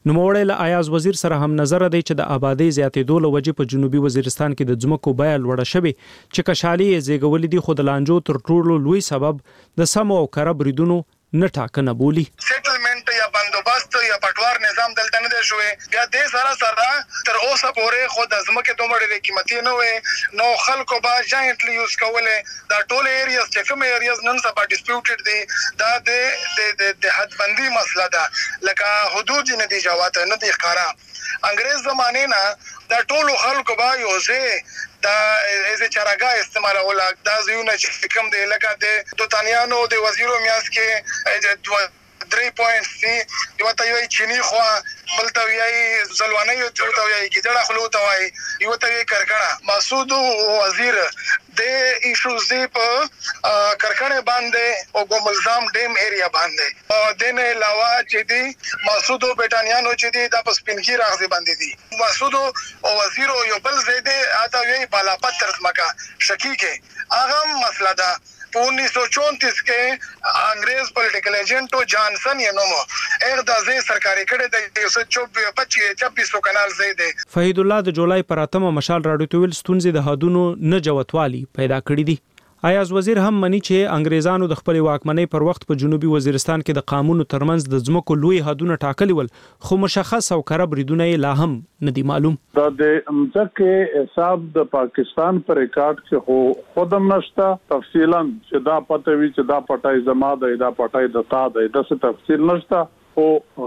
نوموړی له ایاز وزیر سره هم نظر دی چې د آبادی زیاتېدو له وجې په جنوبي وزیرستان کې د ځمکو بیه لوړه شوې چې کشالي یې زیږولې دي، خو د لانجو تر ټولو لوی سبب د سمو او کره بریدونو نه ټاکنه بولي. سیټلمنټ یا بندوبست یا پټوار نظام دلته نه دی شوی، بیا دې سره سره تر اوسه پورې خو د ځمکې دومره ډېرې قیمتي نه وې، نو خلکو به جاینټلی یوز کولې. دا ټول ایریاز چې کوم ایریاز نن سبا ډسپیوټډ دي دا د د حدبندي مسله ده، لکه حدود نه دي جواته نه دي ښکارا. انګريز زمانه نه دا ټول خلکو به یو ځای دا از چراګا استعمالول، دا زیونه چې کوم دی لکه د دوتانیانو د وزیرو میاس کې درې پوینټ سي یو ته یو چینی خو بل ته یې زلوانه یو ته یې کیدړه خلو ته وای یو ته یې کرکړه. مسعود وزیر د ایشوز دی په کرکړه باندې او ګوملزام ډیم ایریا باندې او د نه علاوه چې دی مسعود بیٹانیانو چې دی د پسپینکی راغزي باندې دي. مسعود او وزیر یو بل زیده اته یې بالا پتر ځمکا شکی کې هغه مسله ده. په انیس سو چونتیس کې انګريز پولیټیکل ایجنټ جانسن یې نومو اغه د ځای سرکاري کړه د یو سو پچیس سو کنال زیده. فهید الله د جولای پر اتمه مشال راډیو ټویل ستونزې د حدونو نه جوتوالي پیدا کړې دي. ایاز وزیر هم مني چې انګريزانو د خپل واکمنۍ پر وخت په جنوبي وزیرستان کې د قانون ترمنځ د ځمکو لوی حدونه ټاکلي ول، خو مشخص او کره بریدونه لا هم نه دي معلوم. دا د امځکه حساب د پاکستان پر ریکارډ کې خو خودم نشته تفصیلا چې دا پته وی چې دا پټای زما د دا پټای د تا د داسې تفصیل نشته، او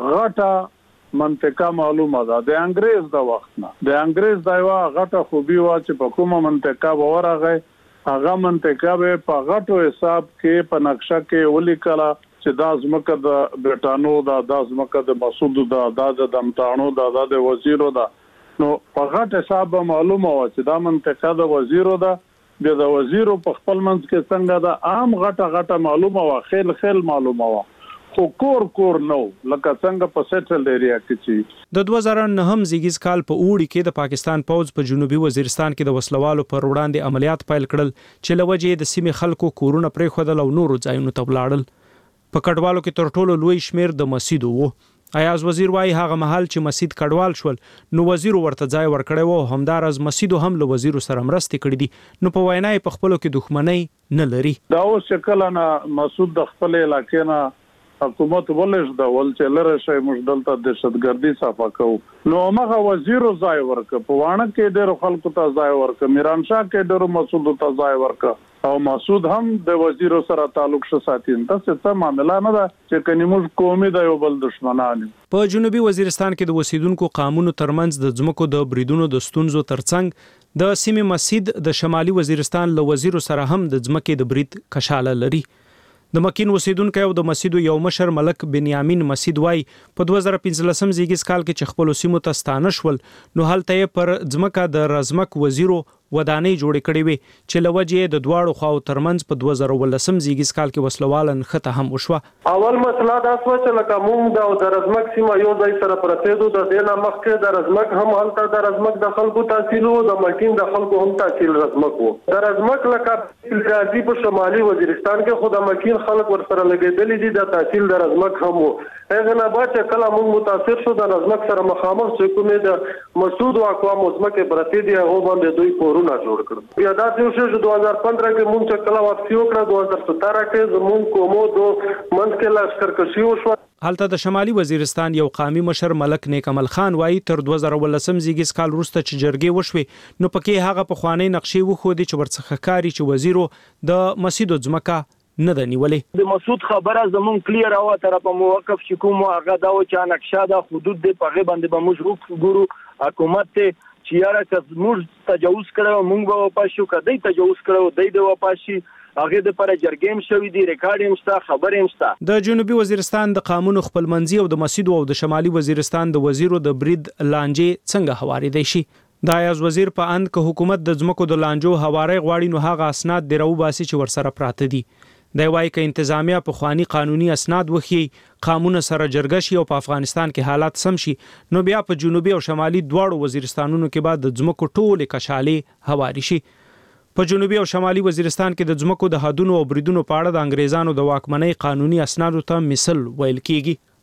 غټه منطقه معلومه ده د انګريز د وخت نه. د انګريز دا یو غټه خوبي وا چې په کومه منطقه ورغی هغه منطقه به په غټو حساب کې په نقشه کې ولیکله چې دا ځمکه د برټانو دا د ځمکه د مسعود دا د دمتانو دا د وزیرو دا، نو په غټ حساب معلومه و چې دا منطقه د وزیرو دا، بیا د وزیرو په خپل منځ کې څنګه دا عام غټه غټه معلومه و، خیل خیل معلومه و، خو کور کور نو لکه څنګه په سیټل ایریا کې چې د دوه زره نه هم زیږیز کال په اوړي کې د پاکستان پوځ په جنوبي وزیرستان کې د وسلوالو پر وړاندې عملیات پیل کړل چې لوجې د سیمې خلکو کورونه پرې خودل او نورو ځایونو ته ولاړل. په کډوالو کې تر ټولو لوی شمیر د مسیدو وو. ایاز وزیر وايي هغه محل چې مسجد کډوال شول نو وزیر ورته ځای ورکړی وو، همدار از مسجدو هم له وزیر سره مرستې کړې دي، نو په وینای په خپلو کې دښمنۍ نه لري. دا اوس شکل نه مسعود د خپل علاقې نه حکومت ولش دا ول چې لره شي موږ دلته دهشتګردي صفه کوو، نو هغه وزیر ځای ورک په وانه کې ډېر خلکو ته ځای ورک، میران شاه کې ډېر مسعود ته ځای ورک، او مسعود هم د وزیر سره تعلق شو ساتین. تاسو ته معاملې نه ده چې کني موږ قومي د یو بل دشمنان. په جنوبي وزیرستان کې د وسیدونکو قانون ترمنځ د ځمکو د بریدونو د ستونزو ترڅنګ د سیمې مسجد د شمالي وزیرستان له وزیر سره هم د ځمکې د برید کشاله لري. د مکین وسیدونکو او د مسجد یو مشر ملک بنیامین مسجد وای په دوه زره پنځلسم زیږیز کال کې چې خپل سیمو ته ستانه شول نو هلته پر ځمکه د رزمک وزیرو ودانۍ جوړې کړې وي چې لوجې د دواړو خواو ترمنځ په دوه زره ولسم زیږیز کال کې وسلوالن خطه هم وشوه. اول مسله دا و چې لکه موږ د رزمک سیمه یو ځای سره پرتېدو، د دې نه مخکې د رزمک هم هلته د رزمک د خلکو تحصیل وو، د مکین د خلکو هم تحصیل رزمک وو. د رزمک لکه راځي په شمالي وزیرستان کې خو د مکین خلک ورسره لګېدلي دي، د تحصیل د رزمک هم وو. هغه نه بعد چې کله موږ متاثر شو د رزمک سره مخامخ چې کومې د مسعود او اقوام ځمکې پرتې دي هغه باندې دوی کورونه جوړ کړل. بیا دا چې دوه هزار پندرہ کې موږ چې کله واپسی وکړه دوه هزار ستره کې زموږ کومو دو منځ کې لشکرکشي وشوه. هلته د شمالي وزیرستان یو قومي مشر ملک نیک عمل خان وایي تر دوه زره ولسم زیږیز کال وروسته چې جرګې وشوې نو پکې هغه پخوانی نقشې وښودې چې ورڅخه کاری چې وزیرو د مسجدو ځمکه نه ده نیولې. د مسعود خبره زمون کلیر او تر په موقف چې کوم هغه دا و چې نقشه د حدود د پغه باندې به موږ ګورو حکومت ته چې یاره که موږ تجاوز کړو موږ به واپس کدی تجاوز کړو دای د واپس هغه د پر جرګیم شوې دي ریکارډ هم ستا خبر هم ستا. د جنوبي وزیرستان د قانون خپلمنځي او د مسجد او د شمالي وزیرستان د وزیرو د برید لانجې څنګه هوارې دی شي. د ایاز وزیر په اند که حکومت د ځمکو د لانجو هوارې غواړي نو هغه اسناد دی راو باسي چې ورسره پراته دي. د وای ک انتظامیه په خواني قانوني اسناد وخی قانون سره جرګه شي او په افغانستان کې حالات سم شي نو بیا په جنوبي او شمالي دواړو وزیرستانونو کې بعد د ځمکو ټوله کشالې هواري شي. په جنوبي او شمالي وزیرستان کې د ځمکو د حدونو او بریدونو په اړه د انګریزانو د واکمنۍ قانوني اسنادو ته مثل ویل کیږي.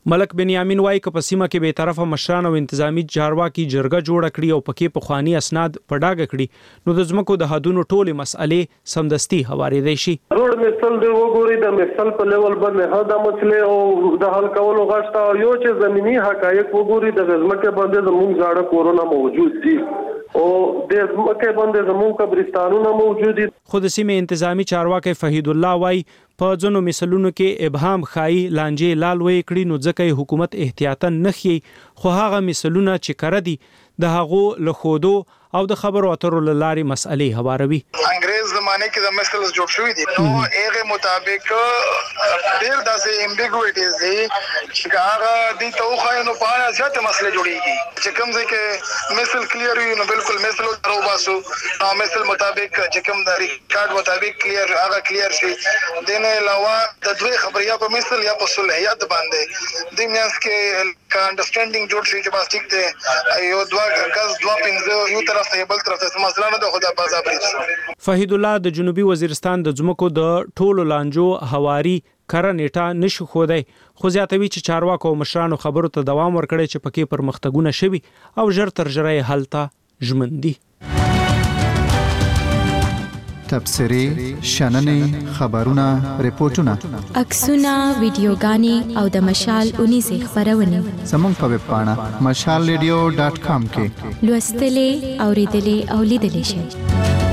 ملک بنیامین وایي که په سیمه کې به طرفه مشران او انتظامی چارواکي جرګه جوړه کړي او پکې پخوانی اسناد په ډاګه کړي نو د ځمکو د حدونو ټولې مسئلې سمدستي هوارېدای شي. روډ مثل دی وګوري د مثل په لیول باندې هدا مسله او د حل کولو غشتا یو چې زمینی حقایق وګوري د ځمکه باندې زموږ ځاړه کورونا موجود دي او د ځمکه باندې زموږ قبرستانونه موجود دي. خو د سیمې انتظامی چارواکي فهید الله وایي په ځینو مثالونو کې ابهام خایي لانجې لال وې کړي نو ځکه حکومت احتیاطاً نخي خو هغه مثالونه چې کړه دي د هغو له خودو او د خبرو اترو لاري مسئلې هواروي. انګريز زمانه کې د مثلز جوړ شوی دي نو هغه مطابق ډیر داسې امبیګویټیز دي چې هغه د توخه نو په اړه ځکه مسله جوړیږي چې کوم ځکه مثل کلیر وي نو بالکل مثل درو باسو نو مثل مطابق چې کوم د ریکارډ مطابق کلیر هغه کلیر شي دنه علاوه د دوی خبریا په مثل یا په صلحیت باندې د میانس کې کا انډرستانډینګ جوړ شي چې بس ټیک ته یو دوا غز دوا پنځه یو طرف ته بل طرف ته مسله نه د خدا بازار پریږي. فهید الله د جنوبي وزیرستان د ځمکو د ټولو لانجو هواري کره نیټه نشو خودای خو زیاتوي چې چارواکو او مشرانو خبرو ته دوام ورکړي چې پکې پرمختګونه شوي او ژر تر ژره حل ته ژمن دي. تبصرې، شننې، خبرونه، ریپورتونه، عکسونه، ویډیوګانې او د مشال اونیزې خبرونه زموږ په ویب پاڼه مشال ریډیو ډاټ کام کې لوستلې، اوریدلې او لیدلې شئ.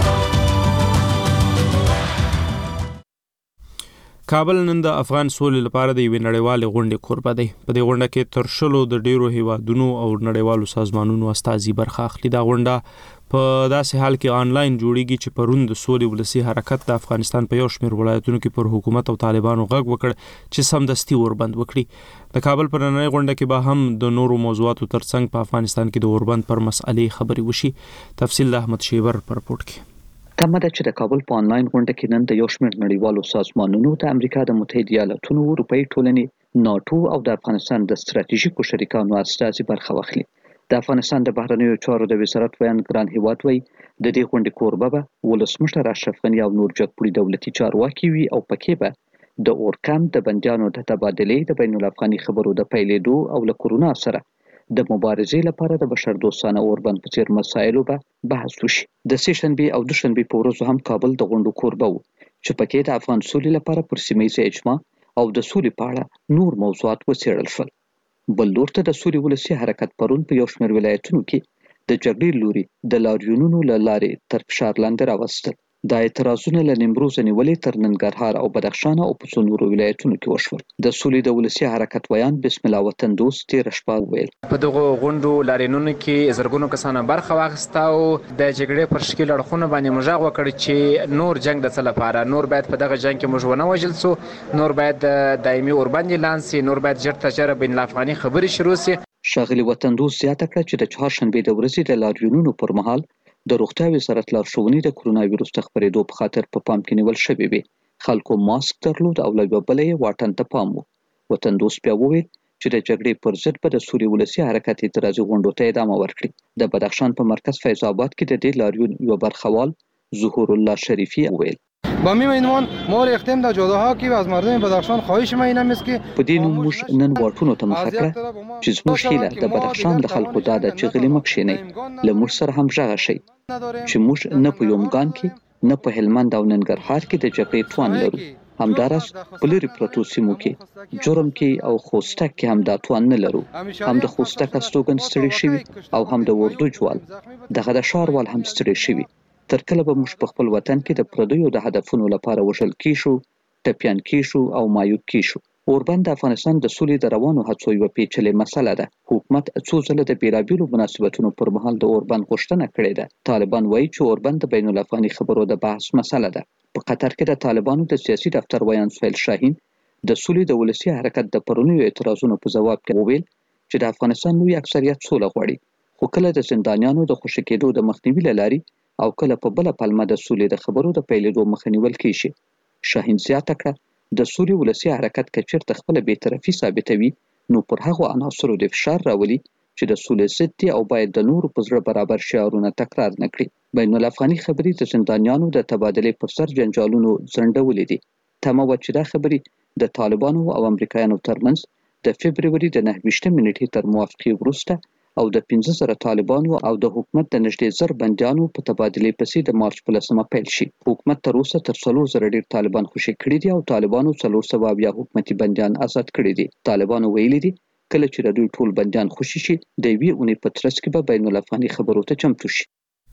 کابل نن د افغان سولې لپاره د یوې نړیوالې غونډې کوربه دی. په دې غونډه کې تر شلو د ډیرو هیوادونو او نړیوالو سازمانونو استازي برخه اخلي. دا غونډه په داسې حال کې آنلاین جوړیږي چې پرون د سولې ولسی حرکت د افغانستان په یو شمېر ولایتونو کې پر حکومت او طالبانو غږ وکړ چې سمدستي اوربند وکړي. د کابل پر نړۍ غونډه کې به هم د نورو موضوعاتو ترڅنګ په افغانستان کې د اوربند پر مسئلې خبرې وشي. تفصیل د احمد شیبر پر رپورت کې. تمه ده چې د کابل په آنلاین غونډه کې نن د یو شمېر نړیوالو سازمانونو د امریکا د متحده ایالاتونو، اروپאי ټولنې، ناتو او د افغانستان د ستراتیژیکو شریکانو استازي برخه واخلي. د افغانستان د بهرنیو چارو د وزارت ویان ګران هیواد وایي د دې غونډې کوربه به ولسمشر اشرف غني او نور جګپوړي دولتي چارواکي وي او پکې به د اورکم د بندیانو د تبادلې د بین الافغاني خبرو د پیلېدو او له کورونا سره د مبارزې لپاره د بشردوستانه اوربند په څیر مسایلو به بحث وشي. د سې شنبې او دوشنبې په ورځو هم کابل د غونډو کوربه و چې پکې د افغان سولې لپاره پر سیمه ییزه اجماع او د سولې په اړه نور موضوعات وڅېړل شول. بل لور ته د سولې ولسي حرکت پرون په یو شمېر ولایتونو کې د جګړې لوري د لاریونونو له لارې تر فشار لاندې راوستل. دا اعتراضونه له نیمروز نیولې تر ننګرهار او بدخشان او په څو نورو ولایتونو کې وشول. د سولې د ولسي حرکت ویان بسم الله وطن دوست تېره شپه وویل په دغه غونډو لاریونونو کې زرګونو کسانو برخه واخیسته او د جګړې پر شکل اړخونه باندې موږ غوښتل وکړ چې نور جنگ د څه لپاره، نور باید په دغه جنگ کې موږ ونه وژل سو، نور باید دایمي اوربند اعلان سي، نور باید ژر تر ژره بین الافغاني خبرې شروع سي. ښاغلي وطن دوست زیاته کړه چې د چهارشنبې د ورځې د لاریونونو پر مهال د روغتیا وزارت لارښوونې د کرونا ویروس د خپرېدو په خاطر په پام کې نیول شوې وې. خلکو ماسک درلود او له یوه بله یې واټن ته پام و. وطن دوست بیا وویل چې د جګړې پر ضد به د سولې ولسي حرکت اعتراضي غونډو ته ادامه ورکړي. د بدخشان په مرکز فیض آباد کې د دې لاریون یوه برخوال ظهور الله شریفی وویل با میمانوان ما ریختیم در جاده‌ها که از مردم بدخشان خواهش ما این است که په دې نوم موږ نن واټونو ته مخه کړه چې زموږ هیله د بدخشان د خلکو دا ده چې غلي مه کښېنئ، له موږ سره هم غږ شئ چې موږ نه په یومګان کې نه په هلمند او ننګرهار کې د جګړې توان لرو. همداراز په لرې پرتو سیمو کې جرم کې او خوستک کې هم دا توان نه لرو. هم د خوستک استوګن ستړي شوي او هم د وردو جوال دغه د ښاروال هم ستړي شوي. تر کله به موږ په خپل وطن کې د پردیو د هدفونو لپاره وژل کیشو، ټپیان کیشو او مایوب کیشو. اوربند د افغانستان د سولې د روانو هڅو یوه پیچلې مسله ده. حکومت څو ځله د بېلابېلو مناسبتونو پر مهال د اوربند غوښتنه کړې ده. طالبان وایي چې اوربند د بین الافغاني خبرو د بحث مسله ده. په قطر کې د طالبانو د سیاسي دفتر ویان سهیل شاهین د سولې د ولسي حرکت د پرونیو اعتراضونو په ځواب کې وویل چې د افغانستان لوی اکثریت سوله غواړي، خو کله د زندانیانو د خوشي کېدو د مخنیوي له لارې او کله په بله پلمه د سولې د خبرو د پیلېدو مخه نیول کېږي. شاهین زیاته کړه د سولې ولسي حرکت که چېرته خپله بېطرفي ثابتوي نو پر هغو عناصرو د فشار راولي چې د سولې ضد دي او باید د نورو په زړه برابر شعارونه تکرار نه کړي. بین الافغاني خبرې د زندانیانو د تبادلې پر سر جنجالونو ځنډولې دي. تمه وه چې دا خبرې د طالبانو او امریکایانو ترمنځ د فبرवरी د نهه ویشتمې نیټې تر موافقې وروسته او د پنځه زره طالبانو او د حکومت د نږدې زر بندیانو په تبادلې پسې د مارچ په لسمه پیل شي. حکومت تر اوسه تر څلور زره ډیر طالبان خوشي کړي دي او طالبانو څلور سوه اویا حکومتي بندیان آزاد کړي دي. طالبانو ویلي دي کله چې د دوی ټول بندیان خوشي شي د یوې اونۍ په ترڅ کې به بین الافغاني خبرو ته چمتو شي.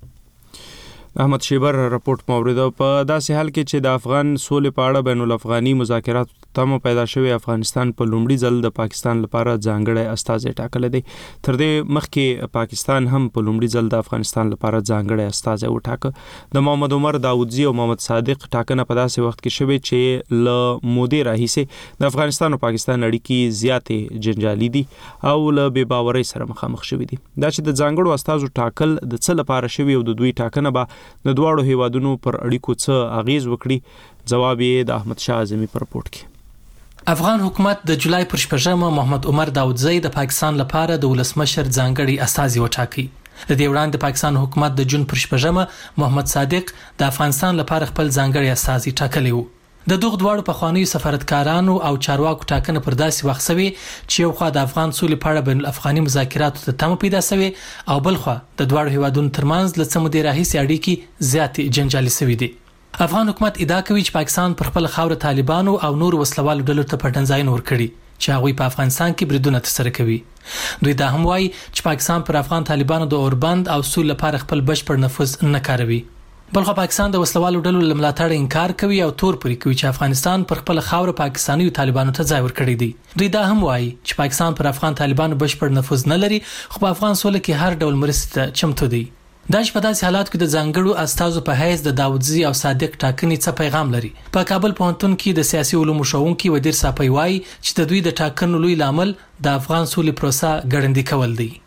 احمد شیبر راپورټ موریده په داسې حال کې چې د افغان سولې په اړه بین الافغاني مذاکرات تمه پیدا شوی افغانستان په لومړي ځل د پاکستان لپاره ځانګړی استازی ټاکل دی. تر دې مخکې پاکستان هم په لومړي ځل د افغانستان لپاره ځانګړی استازی وټاکه. د محمد عمر داودزی او محمد صادق ټاکنه په داسې وخت کې شوی چې ل مودې راهیسې د افغانستان او پاکستان اړیکې زیاتې جنجالي دي او له بې باورۍ سره مخامخ شوي دي. دا چې د ځانګړو استازو ټاکل د څه لپاره شوي او د دوی ټاکنه به د دواړو هیوادونو پر اړیکو څه اغیز وکړي جواب یې د احمد شاه اعظمي پر رپورټ کې. افغان حکومت د جولای پر شپږمه محمد عمر داودزی د پاکستان لپاره د ولسمشر ځانګړي استازي وټاکي. د دې وړاندې پاکستان حکومت د جون پر شپږمه محمد صادق د افغانستان لپاره خپل ځانګړي استازي ټاکلی وو. د دغه دواړو پخوانیو سفارتکارانو او چارواکو ټاکنه پر داسې وخت سوي چې یو خوا د افغان سولې په اړه بین الافغاني مذاکراتو ته تمه پیدا سوي او بل خوا د دواړو هیوادونو ترمنځ له څه مودې راهیسې اړیکې زیاتې جنجالي سوي دي. افغان حکومت ادعا کوي چې پاکستان پر خپل خاوره طالبانو او نور وسلوالو ډلو ته پټنځایونه ورکړي چې هغوی په افغانستان کې بریدونه ترسره کوي. دوی دا هم وایي چې پاکستان پر افغان طالبانو د اوربند او سولې لپاره خپل بشپړ نفوذ نه کاروي. بلخو پاکستان د وسلوالو ډلو له ملاتړ انکار کوي او تور پورې کوي چې افغانستان پر خپل خاوره پاکستاني طالبانو ته ځای ورکړی دی. دوی دا هم وایي چې پاکستان پر افغان طالبانو بشپړ نفوذ نه لري خو په افغان سولې کې هر ډول مرستې ته چمتو دی. دا چې په داسې حالات کې د ځانګړو استازو په حیث د داودزی او صادق ټاکنې څه پیغام لري. په کابل پوهنتون کې د سیاسي علومو ښوونکي ودیر صافی وایي چې د دوی د ټاکنو لوی لامل د افغان سولې پروسه ګړندۍ کول دی.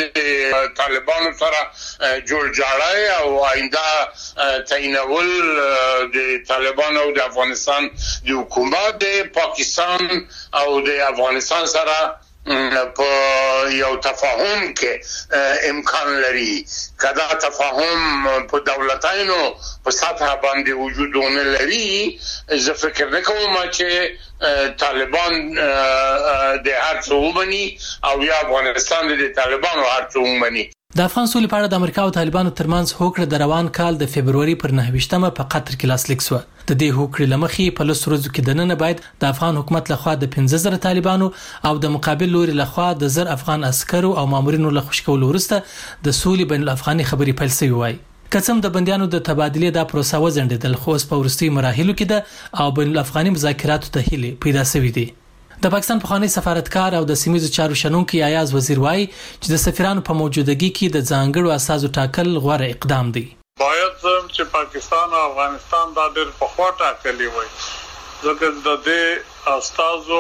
د طالبانو سره جوړ جاړی او آینده تعینول د طالبانو او د افغانستان د حکومت د پاکستان او د افغانستان سره په یو تفاهم کې امکان لري. کدا تفاهم په دولتانو په سطح باندې وجود نه لري زه فکر نه کوم چې طالبان د هر څه ومني او یا افغانستان د طالبانو هر څه ومني. د افغان سولې په اړه د امریکا او طالبانو ترمنځ هوکړه د روان کال د فبرवरी پر نهه ویشتمه په قطر کې لاسلیک شوه. د دې هوکړې لمخې په لس ورځو کې دننه باید د افغان حکومت لخوا د پنځه زره طالبانو او د مقابل لوري لخوا د زر افغان عسکرو او مامورینو له خوشی کولو وروسته د سولې بین الافغاني خبرې پیل شوې وای. کڅم د بندیانو د تبادلې د پروسه وزندل خو اوس په ورستي مراحلو کې ده او بین الافغاني مذاکراتو ته هلې پیدا شوې دي. د پاکستان پخوانی سفارتکار او د سیمایي چارو شنونکي ایاز وزیر وایي چې د سفیرانو په موجودګۍ کې د ځانګړو اساسو ټاکل غوره اقدام دی. باید چې پاکستان او افغانستان دا ډېر په خوا ټاکلي وي ځکه د دې استازو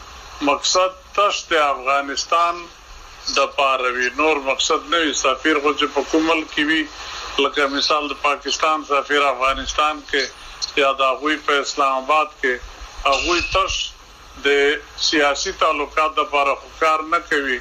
مقصد تش د افغانستان د پاروي نور مقصد نه وي. سفیر خو چې په کومل کې وي لکه مثال د پاکستان سفیر افغانستان کې یا د هغوی په اسلام آباد کې هغوی تش د سیاسي تعلقات لپاره کار نه کوي.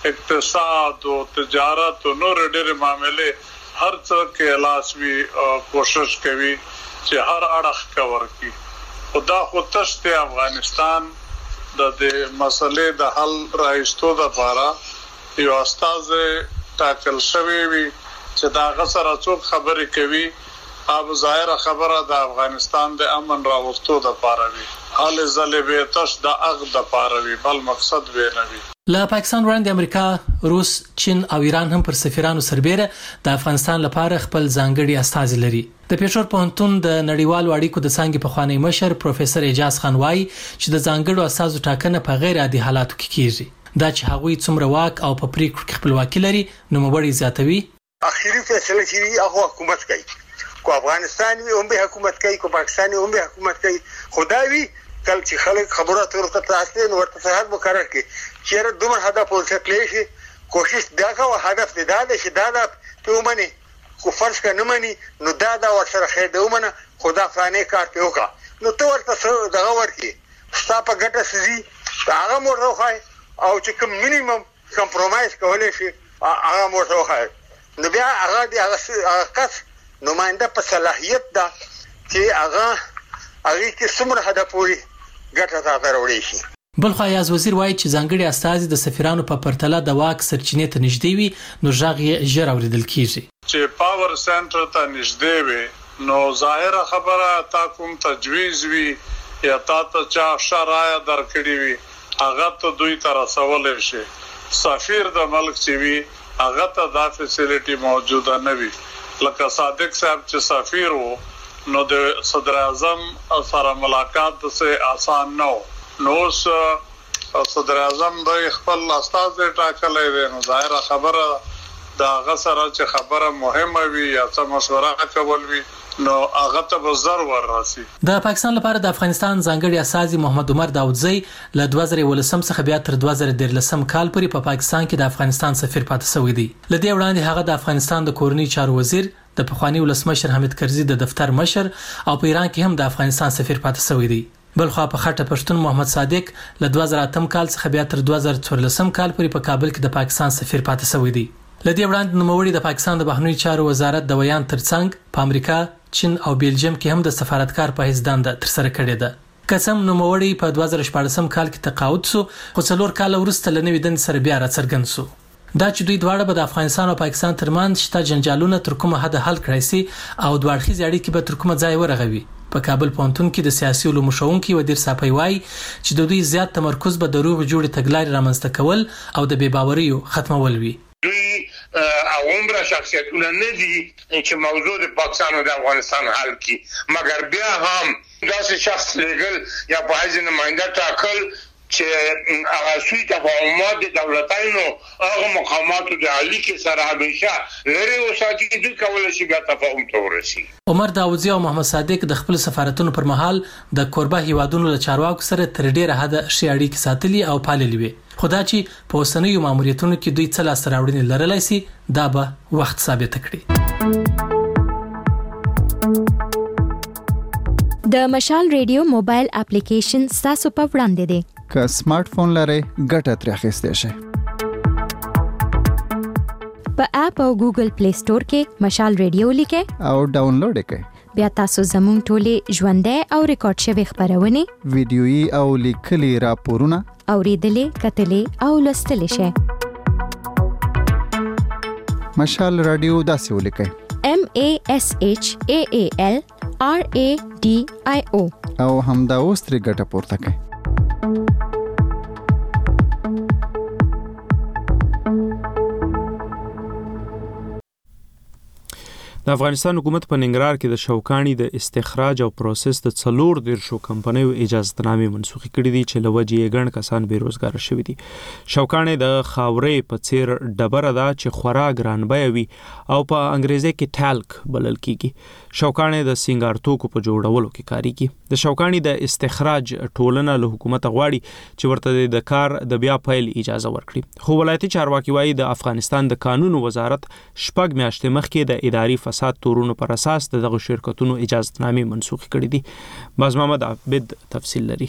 اقتصاد او تجارت او نور ډېر معاملې هر څه کې لاسوي کوشش کوي چې هر اړخ کور کړي. خدا خو تشت افغانستان د دې مسلې د حل راځتو لپاره یو استاد ټاکل شوی وي چې دا غسر څوک خبرې کوي اب ظاهر خبره د افغانستان د امن راوستو لپاره وي. حال زلبه تش د اغ د لپاره وي بل مقصد به نه وي. له پاکستان وړاندې امریکا، روس، چین او ایران هم پر سفیرانو سربېره د افغانستان لپاره خپل ځانګړي استازي لري. د پېښور پوهنتون د نړیوالو اړیکو د څانګې پخوانی مشر پروفیسور اعجاز خان وایي چې د ځانګړو استازو ټاکنه په غیر عادي حالاتو کې کیږي. دا چې هغوی څومره واک او په پریکړو کې خپلواکي لري نوموړی زیاتوي. اخیری فیصله چې هغه حکومت کوي. کو افغانستان وي هم به حکومت کوي، کو پاکستان هم به حکومت کوي. خدای کله چې خلک خبرات ورته تاسو نه ورته صحت مقرر کړي چې دومره هدف ورته شي کوشش دا کوه هدف دې دا چې دا د تومني کو فرض کنه مني نو دا دا ورسره خیر دی ومنه خدا فانه کار په وکا نو ته ورته دغه ورکی ستاپه ګټه سزي هغه مور راخای او چې کوم مینیمم کمپرمایز کولای شي هغه مور راخای نو بیا هغه دی هغه کس نماینده په صلاحیت ده چې هغه هغه کې څومره هدف پوری ګټه تا وروړي شي. بلخو ایاز وزیر وایي چې ځانګړي استازي د سفیرانو په پرتله د واک سرچینې ته نږدې وي نو غږ یې ژر اوریدل کیږي. چې پاور سنټر ته نږدې وي نو ظاهره خبره تا کوم تجویز وي یا تا ته چا شرایط درکړي وي هغه ته دوی ته رسول شي. سفیر د ملک چې وي هغه ته دا فیسیلیټي موجوده نه وي. لکه صادق صاحب چې سفیر وو نو د صدر اعظم سره ملاقات څه آسان نه و. نو صدر اعظم د خپل استاد ټاکلې دی نو ظاهره خبره دا غسره چې خبره مهمه وي یا څه مشوره کول وي نو هغه ته به زر ور راسي. د پاکستان لپاره د افغانستان ځانګړي استازي محمد عمر داودزی له دوه زره ولسم څخه بیا تر دوه زره دیرلسم کال پورې په پا پاکستان کې د افغانستان سفیر پاتې شوی دی. لدې وړاندې هغه د افغانستان د کورنۍ چارو وزیر د پخوانی ولسمشر حامد کرزي د دفتر مشر او په ایران کې هم د افغانستان سفیر پاتې شوی دی. بلخو په خټه پښتون محمد صادق له دوه زره اتم کال څخه بیا تر دوه زره څوارلسم کال پورې په کابل کې د پاکستان سفیر پاتې شوی دی. لدې وړاندې نوموړي د پاکستان د بهرنیو چارو وزارت د ویان ترڅنګ په امریکا، چین او بیلجیم کې هم د سفارتکار په حیث دنده ترسره کړې ده. قسم نوموړي په دوه زره شپږم کال کې تقاعد شو خو څلور کال وروسته له نوې دندې سره بیا راڅرګند شو. دا چې دوی دواړه به د افغانستان او پاکستان ترمنځ شته جنجالونه تر کومه حد حل کړای شي او دوه اړخیزې اړیکې به تر کومه ځای ورغوي. په کابل پوهنتون کې د سیاسي علومو ښوونکي ودیر صافی وایي چې د دوی زیات تمرکز به د روغ جوړې تګلارې رامنځته کول او د بې باوریو ختمول وي. دوی عمره شخصیتونه نه دي چې موضوع د پاکستان او د افغانستان حل کړي مګر بیا هم داسې شخص لګل یا په حیث نماینده ټاکل چې هغه سوی تفاهمات د دولتونو هغه مقاماتو د اړیکې سره همیشه لري وساتي دوی کولای شي بیا تفاهم ته ورسي. عمر داودزی او محمد صادق د خپل سفارتونو پر مهال د کوربه هیوادونو له چارواکو سره تر ډیره حده ښې اړیکې ساتلي او پاللې وي. خو دا چې په اوسنیو ماموریتونو کې دوی څه لاسته راوړنې لرلی شي دا به وخت ثابت کړي. د مشال ریډیو موبایل اپلیکیشن ستاسو په وړاندې دی. که سمارټ فون لرئ ګټه ترې اخیستی شئ. په اپ او ګوګل پلی سٹور کې مشال ریډیو لیکئ او ډاونلوډ کړئ. بیا تاسو زموږ ټولې ژوندۍ او ریکارډ شوي خپرونې ویډیويي او لیکلي راپورونه اوریدلې کتلې او لوستلې شئ. مشال رادیو داسې ولیکئ: M A S H A A L R A D I O او همدا اوس ترې ګټه پورته کړئ. د افغانستان حکومت په ننګرهار کې د شوکاني د استخراج او پروسس د څلور دیرشو کمپنیو اجازهتنامې منسوخ کړي دي چې له وجې یې ګڼ کسان بیروزګار شوي دي. شوکاني د خاورې په څیر ډبره ده چې خورا ګران بیه وي او په انګریزي کې ټالک بلل کیږي. شوکاني د سینګار توکو په جوړولو کې کاریږي. د شوکاني د استخراج ټولنه له حکومت غواړي چې ورته د کار د بیا پیل اجازه ورکړي. خو ولایتي چارواکي وایي د افغانستان د قانون وزارت شپږ میاشتې مخکې د اداري فساد تورونو پر اساس دغه شرکتونو اجازهتنامې منسوخ کړي دي. باز محمد عبد تفصیل لري.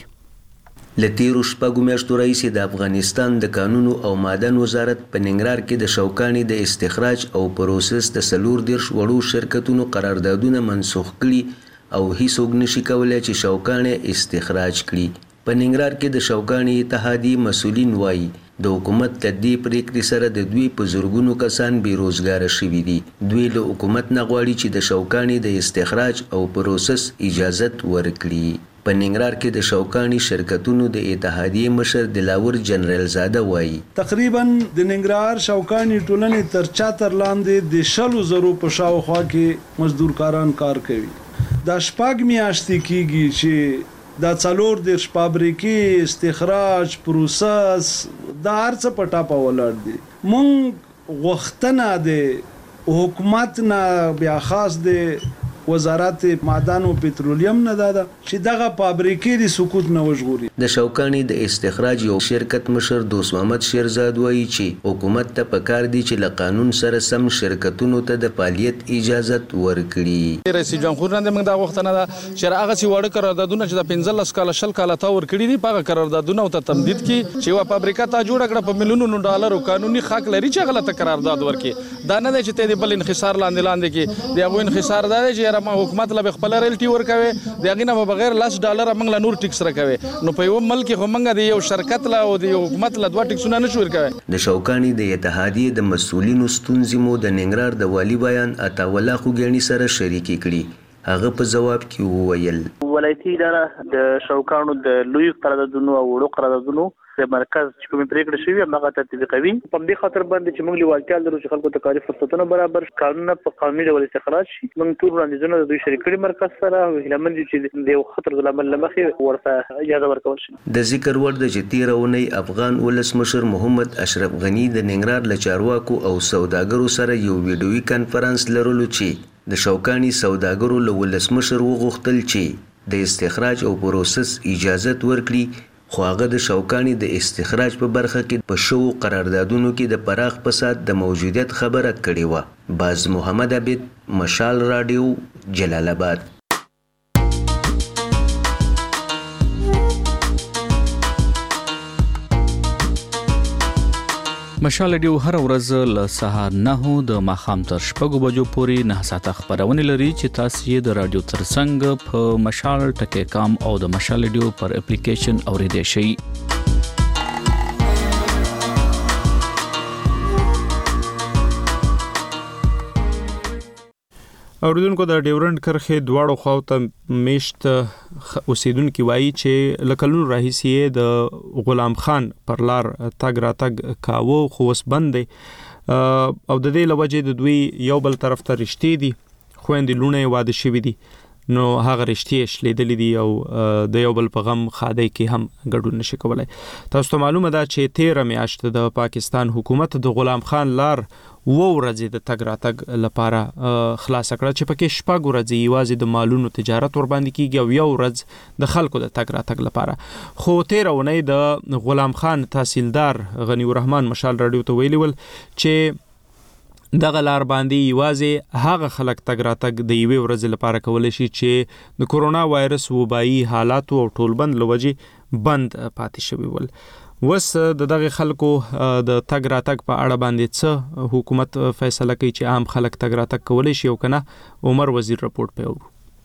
لتیرو شپږو میاشتو راهیسې د افغانستان د قانون او معدن وزارت په ننګرهار کې د شوکاني د استخراج او پروسس د څلور دیرش وړو شرکتونو قراردادونه منسوخ کړي او هیڅوک نشي کولی چې شوکاني استخراج کړي. په ننګرهار کې د شوکاني اتحادیې مسؤلین وایي د حکومت د دې پریکړې سره د دوی په زرګونو کسان بیروزګاره شوي دي. دوی له حکومت نه غواړي چې د شوکاني د استخراج او پروسس اجازت ورکړي. په ننګرهار کې د شوکاني شرکتونو د اتحادیې مشر دلاور جنرال زاده وایي تقریبا د ننګرهار شوکاني ټولنې تر چاتر لاندې د شلو زرو په شاوخوا کې مزدورکاران کار کوي. دا شپږ میاشتې کېږي چې دا څلور دیرش فابریکې استخراج پروسس دا هر څه په ټاپه ولاړ دي. مونږ غوښتنه د حکومت نه بیا خاص د وزارت معدن او پټرولیم نه داده چې دغه فابریکې د سقوط نه وژغوري. د شوکاني د استخراج یو شرکت مشر دوست محمد شیرزاد وایي چې حکومت ته پکار دی چې له قانون سره سم شرکتونو ته د فعالیت اجازت ورکړي. رئیس جمهور نه موږ دا غوښتنه ده چې هغه سی وړ قراردادونه چې د پنځلس کال شل کال تا ورکړي دي په قراردادونه او ته تمدید کی چې وا فابریکه تا جوړ کړه په میلیونونو ډالرو قانوني حق لري چې غلطه قرارداد ورکړي. دا نه دی چې ته د بل انحصار لاندې لاندې کې دی هغه انحصار دا دی چې چې ما حکومت له خپل ریلټي ورکوي د هغې نه به بغیر لاس ډالر موږ له نور ټیکس راکوي نو په یو ملک خو موږ د یو شرکت له او د یو حکومت له دوه ټیکسونه نشو ورکوي. د شوکاني د اتحادیې د مسؤلینو ستونزې مو د ننګرهار د والي بیان عطاالله خوږیاڼي سره شریکې کړي. هغه په جواب کې وویل ولایتي اداره د شوکانو د لوی قراردادونو او وړو قراردادونو د مرکز چې کومې پریکړې شوي هغه تطبیقوي. په دې خاطر باندې چې موږ لیوالتیا لرو چې خلکو ته کاري فرصتونه برابر قانون په قانوني ډول استخراج شي. موږ ټول وړاندیزونه د دوی شریک کړي مرکز سره او هیله مند چې د یو خطر د لامل لمخې ورته اجازه ورکول شي. د ذکر وړ د چې تېره اونۍ افغان ولسمشر محمد اشرف غني د ننګرهار له چارواکو او سوداګرو سره یو ویډیوي کانفرنس لرلو چې د شوکاني سوداګرو له ولسمشر وغوښتل چې د استخراج او پروسس اجازت ورکړي خو هغه د شوکاني د استخراج په برخه کې په شو قراردادونو کې د پراخ فساد د موجودیت خبره کړې وه. باز محمد عبید، مشال رادیو، جلال آباد. مشال رادیو هر ورځ له سهار نهو د ماښام تر شپږو بجو پورې نه ساعته خبرونه لري چې تاسو یې د رادیو ترڅنګ په مشال ټکی کام او د مشال رادیو پر اپلیکیشن اوریدئ شئ. اوریدونکو د ډیورنډ کرښې دواړو خواو ته میشت اوسیدونکو وایي چې لکلونو راهیسې د غلام خان پر لار تګ راتګ کاوه خو اوس بند دی او د دې لوجې د دوی یو بل طرف ته رښتې دي خويندې لونه واده شوي دي نو هغه رښتې شلیدلې دي او د یو بل په غم خادای کې هم ګډون نشي کولای. تاسو ته معلومه ده چې تیره میاشت د پاکستان حکومت د غلام خان لار و ورځې د تګ راتګ لپاره خلاص کړه چې پکې شپږ ورځې یوازې د مالونو تجارت ور باندې کیږي او یو ورځ د خلکو د تګ راتګ لپاره. خو تیره اونۍ د غلام خان تحصیلدار غنی الرحمن مشال رادیو ته ویلي ول چې دغه لار باندې یوازې هغه خلک تګ راتګ د یوې ورځې لپاره کولی شي چې د کورونا وایرس وبایي حالاتو او ټولبند لوجې بند پاتې شوي ول. وس د دغه خلکو د تګ راتګ په اړه باندې څه حکومت فیصله کوي چې عام خلک تګ راتګ کولی شي او کنه. عمر وزیر رپورټ پیو.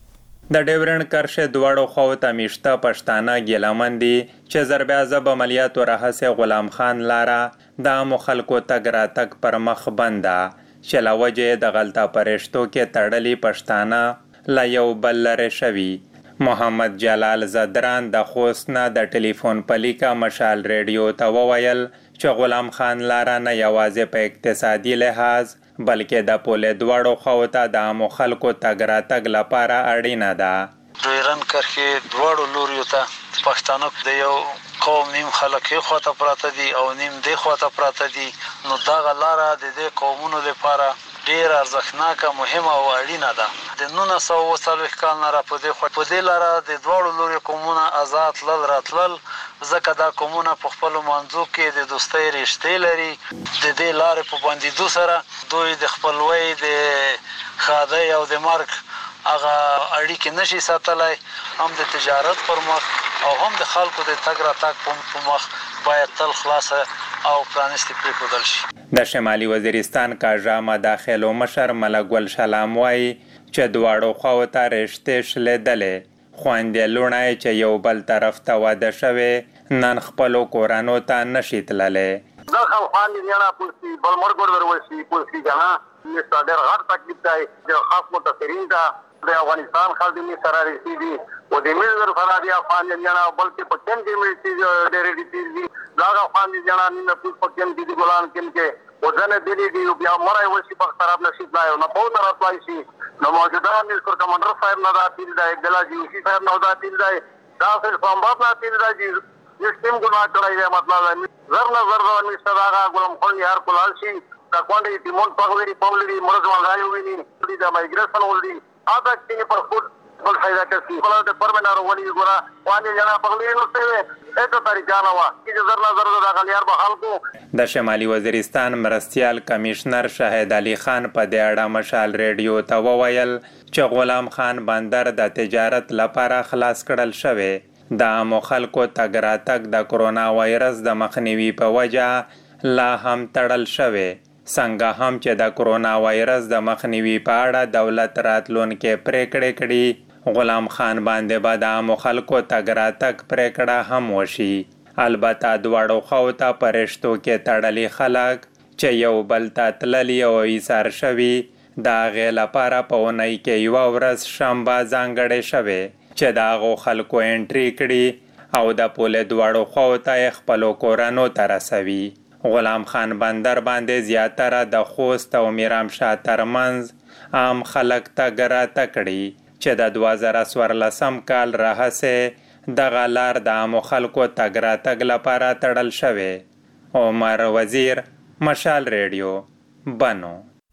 د ډیورنډ کرښې دواړو خواو ته میشته پښتانه ګیلمن دي چې ضربعذب عملیاتو راهسې غلام خان لاره د عامو خلکو تګ راتګ پر مخ بنده چې له وجې د غلطه پرشتو کې تړلي پښتانه له یو بل لرې شوي. محمد جلال زدران د خوست نه د ټلیفون په لیکه مشال ریډیو ته وویل چې غلام خان لاره نه یوازې په اقتصادي لحاظ بلکې د پولې دواړو خواو ته د عامو خلکو تګ راتګ لپاره اړینه ده. ډیورنډ کرښې دواړو لوریو ته پښتانه د یو قوم نیم خلک یې خواته پراته دي او نیم دې خواته پراته دي نو دغه لاره د دې قومونو لپاره ډیر ارزښتناکه مهمه او اړینه ده. د نولس سوه اووه څلوېښت کال نه را په دې خوا په دې لاره د دواړو لوري قومونه آزاد تلل راتلل ځکه دا قومونه په خپلو منځو کې د دوستۍ رشتې لري. د دې لارې په بندېدو سره دوی د خپلوۍ د ښادۍ او د مرګ هغه اړیکې نشي ساتلی هم د تجارت پر مخ او هم د خلکو د تګ راتګ په مخ باید تل خلاصه او پرانیستې پرېښودل شي. د شمالي وزیرستان کاژا مداخلو مشر ملک ګل شلام وایي چې دواړو خواو ته رشتې شلیدلې خویندې لوڼه چې یو بل طرف ته واده شوې نن خپلو کورانو ته نشي تللی. دا خلخان دي نه پوښتي بل مرګ ورورسي پوښتي کنه نشته ډېر غټ تکلیف دی د خاص متفرین ته د افغانستان خلک دې سره رسیدي او د ملګر سره دي افغان دي نه بلکې په کم کې ملي ډېر دي دا افغان دي نه نه په کم کې دي ګلان کم کې او ځنه دې دي بیا مرای وسی په خراب نصیب نه نه په طرف لای شي نو موجوده امیر کور کمانډر صاحب نه دا تیر دی ګلا جی سی صاحب نه دا تیر دی دا صرف سمباب نه تیر دی چې ټیم ګناه کړی دی مطلب زر نه زر نه مستداغه ګلم خو یار کولال شي دا کوندې تیمون پغوری پغوری مرز مالای ویني د مایګریشن ولدي اته کې پر فوټ بل فائدہ کوي په د پرمنار ولي ګورا وانه جنا پغوری نو څه اته طریقه نه وا چې زر نه زر د غلیار به خلکو. د شمالي وزیرستان مرستيال کمشنر شاهد علي خان په دې اړه مشال ریډیو ته وویل چې غلام خان بندر د تجارت لپاره خلاص کړل شوی. د عامو خلکو تګ راتګ د کرونا وایرس د مخنیوي په وجه لا هم تړل شوی. څنګه هم چې د کرونا وایرس د مخنیوي په اړه دولت راتلونکي پریکړې کړي، غلام خان باندې به د عامو خلکو تګ راتګ پریکړه هم وشي. البته دواړو خواو ته په رشتو کې تړلي خلک چې یو بل ته تللي او ایثار شوي، د هغې لپاره په اونۍ کې یوه ورځ شنبه ځانګړې شوې چې د هغو خلکو انټري کړي او د پولې دواړو خواو ته یې خپلو کورنو ته رسوي. غلام خان بندر باندې زیاتره د خوست او میرامشاه ترمنځ عام خلک تګ راتګ کړي چې د دوه زره څوارلسم کال راهیسې دغه لار د عامو خلکو تګ راتګ لپاره تړل شوی. عمر وزیر، مشال ریډیو، بنو.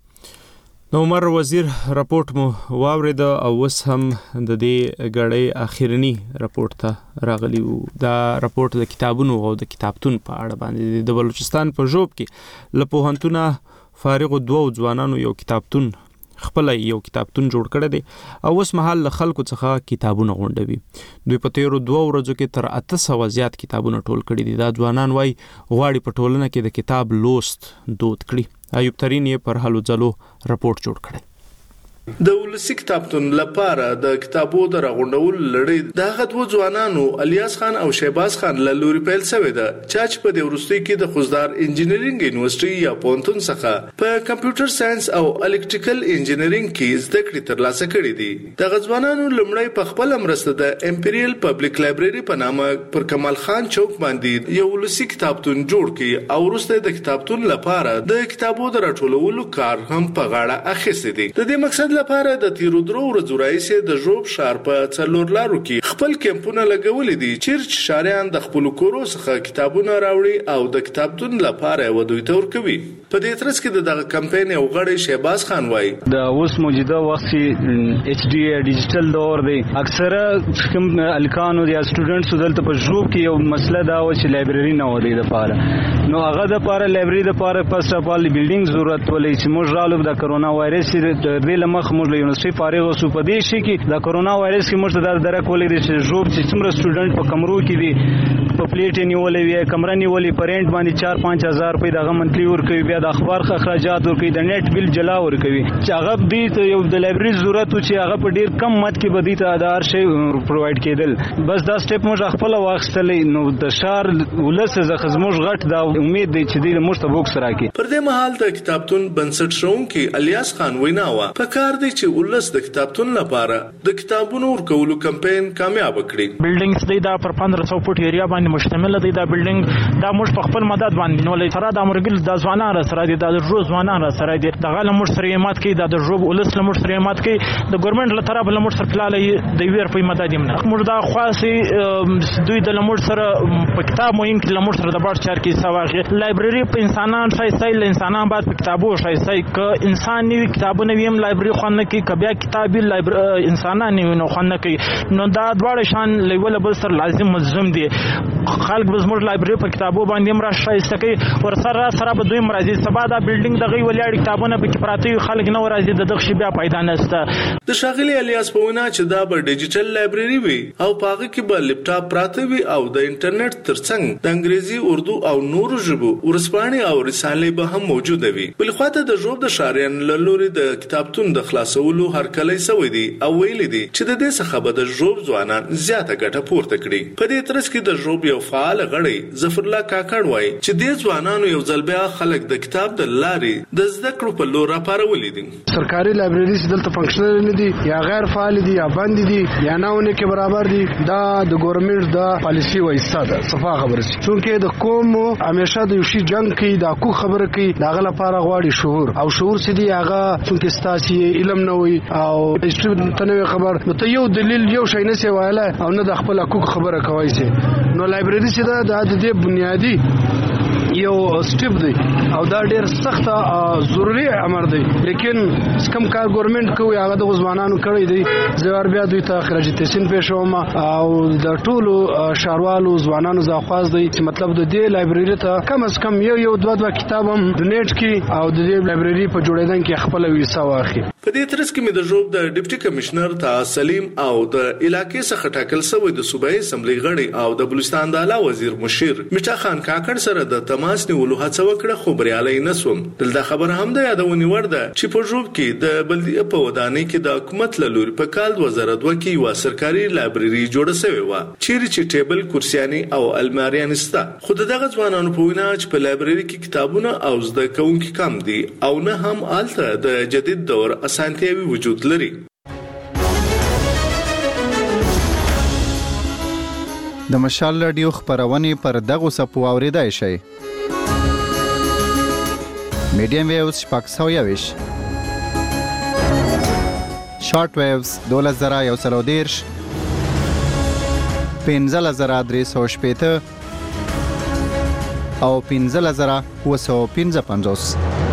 نو عمر وزیر راپورټ مو واورېده او اوس هم د دې غړې اخیرنی راپورټ ته راغلی وو. دا راپورټ د کتابونو او د کتابتون په اړه باندې د بلوچستان په ژوب کې له پوهنتونه فارغ دوه ځوانانو یو کتابتون خپل یو کتابتون جوړ کړی دی او اوس مهال له خلکو څخه کتابونه غونډوي. دوی په تیرو دوه ورځو کې تر اته سوه زیات کتابونه ټول کړي دي. دا ځوانان وایي غواړي په ټولنه کې د کتاب لوست دود کړي. ایوب ترین یې پر هلو ځلو راپورټ جوړ کړی. د ولسی کتابتون لپاره د کتابو د راغونډول لړۍ د هغه دوه ځوانانو الیاس خان او شهباز خان له لوري پیل شوې ده چې په د ورستۍ کې د خوزدار انجینرینګ یونیورسيټي یا پونتون څخه په کمپیوټر ساينس او الکتریکل انجینرینګ کې زده کړې ترلاسه کړې دي. د ځوانانو لمړی په خپل مرسته د امپریال پبلک لایبرری په نامه پر کمال خان چوک باندې یو ولسی کتابتون جوړ کړي او ورسته د کتابتون لپاره د کتابو د راټولولو کار هم په غاړه اخیستی دی. د دې مقصد لپاره د تیرو درو ورځو راهیسې د ژوب ښار په څلور لارو کې خپل کمپونه لګولې دي چې شاریان د خپل کورو څخه کتابونه راوړي او د کتابتون لپاره ودوی تور کوي. په دې ترڅ کې د دغه کمپاین یو غړی شهباز خان وایي د اوس موجوده وخت کې ایچ ډي ډیجیټل دور دی. اکثره کوم الکانو یا سټوډنټس دلته په ژوب کې یو مسله دا و چې لایبرری نه ودی د پاره نو هغه د پاره لایبرری د پاره پس په بلډینګ ضرورت ولې چې موږ رالو د کرونا وایرس د دې لمخ موږ له یونیورسيټي فارغ اوسو په دې شي کې د کرونا وایرس کې موږ د درک ولې چې ژوب چې څومره سټوډنټ په کمرو کې دي په پلیټ نیولې وي کمره نیولې پرنټ باندې چار پنځه هزار روپۍ دغه منتلي ورکوي بیا د اخبار اخراجات ورکوي د نیټ بل جلا ورکوي چې هغه دې ته یو د لایبرری ضرورت چې هغه په ډیر کم مت کې بدی ته د هر شی پرووایډ کېدل بس دا سټپ موږ خپل واخستلې نو د شار ولسه زخه موږ غټ دا امید دی چې دې موږ ته بوکس راکړي. پر دې مهال د کتابتون بنسټ شونکي الیاس خان ویناوه په کار دی چې ولس د کتابتون لپاره د کتابونو ورکولو کمپاین کامیاب کړي. بلډینګز دی دا پر پندرہ سو فوټ ایریا باندې مشتمل دی. دا بلډینګ دا موږ په خپل مدد باندې نو لې سره د امرګل د ځوانان سره دي د روز ځوانان سره دي د غل موږ سره مات کې د ژوب ولس له موږ سره مات کې د ګورنمنت له طرف له موږ سره پلاله د ویر په مدد یمنه موږ دا خاصي دوی د موږ سره په کتاب مو انک له موږ سره د بار چار کې سواغه لایبرری په انسانان شایسته له انسانان بعد په کتابو شایسته ک انسان نیو کتابونه ویم لایبرری خو نه کې کبیا کتابي لایبرری انسانان نیو نه خو نه کې نو دا دواړه شان لیول بل سره لازم ملزم دي. خلک به زموږ لایبرری په کتابو باندې مرا شایسته کوي ور سره سره به دوی مرضی سبا دا بلډینګ دغه ولیاړ کتابونه په کې پراته خلک نه ورازي د دغه شی بیا پیدا نهسته. د شاغلی الیاس په وینا چې دا به ډیجیټل لایبرری وي او پاغه کې به لپټاپ پراته وي او د انټرنیټ ترڅنګ د انګریزي اردو او نورو ژبو ورسپانې او رسالې به هم موجوده وي. بل خواته د ژوب د شاریان لوري د کتابتون د خلاصولو هر کله سوي دي او ویل دي چې د دې څخه به د ژوب ځوانان زیاته ګټه پورته کړي. په دې ترڅ کې د ژوب یو فعال غړی ظفر الله کاکړ وایي چې د ځوانانو یو ځل بیا خلک د کتاب د لارې د زده کړو په لور راپارولې دي. سرکاري لایبرری دلته فنکشنل نه دي یا غیر فعال دي یا بند دي یا نه ونه کې برابر دي. دا د ګورنمنت د پالیسی وایسته ده صفه خبره شي چونکه د قوم همیشه د یو شی جنگ کوي دا کو خبره کوي دا غل لپاره غواړي شعور او شعور سدي هغه چونکه ستاسي علم نه وي او تنوي خبر نو ته یو دلیل یو شی نه سی وایله او نه د خپل حقوق خبره کوي سي نو لایبرری سي دا د دې بنیادی یو سټپ دی او دا ډیر سخت ضروری امر دی لیکن کم کار ګورنمنت کوي هغه د ځوانانو کړی دی زوار بیا دوی ته خراج تحسین پېښوم او د ټولو شاروالو ځوانانو زاخواز دی چې مطلب د دې لایبرری ته کم از کم یو یو دوه دوه کتاب هم ډونیټ کی او د دې لایبرری په جوړیدل کې خپل ویسا واخلي. په دې ترڅ کې مې د ژوب د ډیپټي کمشنر ته سلیم او د علاقې څخه ټاکل شوی د صوبایي اسمبلی غړي او د بلوچستان د اعلی وزیر مشیر میټا خان کاکړ سره د تماس تماس نیولو هڅه وکړه خو بریالي نسوم. دلته خبره هم د یادونې وړ ده چې په ژوب کې د بلدیه په ودانۍ کې د حکومت له لوري په کال دوه زره دوه کې یو سرکاري لایبرري جوړه شوې و چیرې چې ټیبل کرسیاني او الماریان ستا. خو دغه ځوانانو په وینا چې په لایبرري کې کتابونه او زده کوونکي کم دي او نه هم آلته د جدید دور اسانتیاوي وجود لري. د مشال رادیو خبرونه پر دغه سپو اوریدای شي. میډیم ویوز شپږ سوه یویش، شارټ ویوز دولس زره یو سل او دېرش، پنځلس زره درې سوه شپېته او پنځلس زره اووه سوه پنځه پنځوس.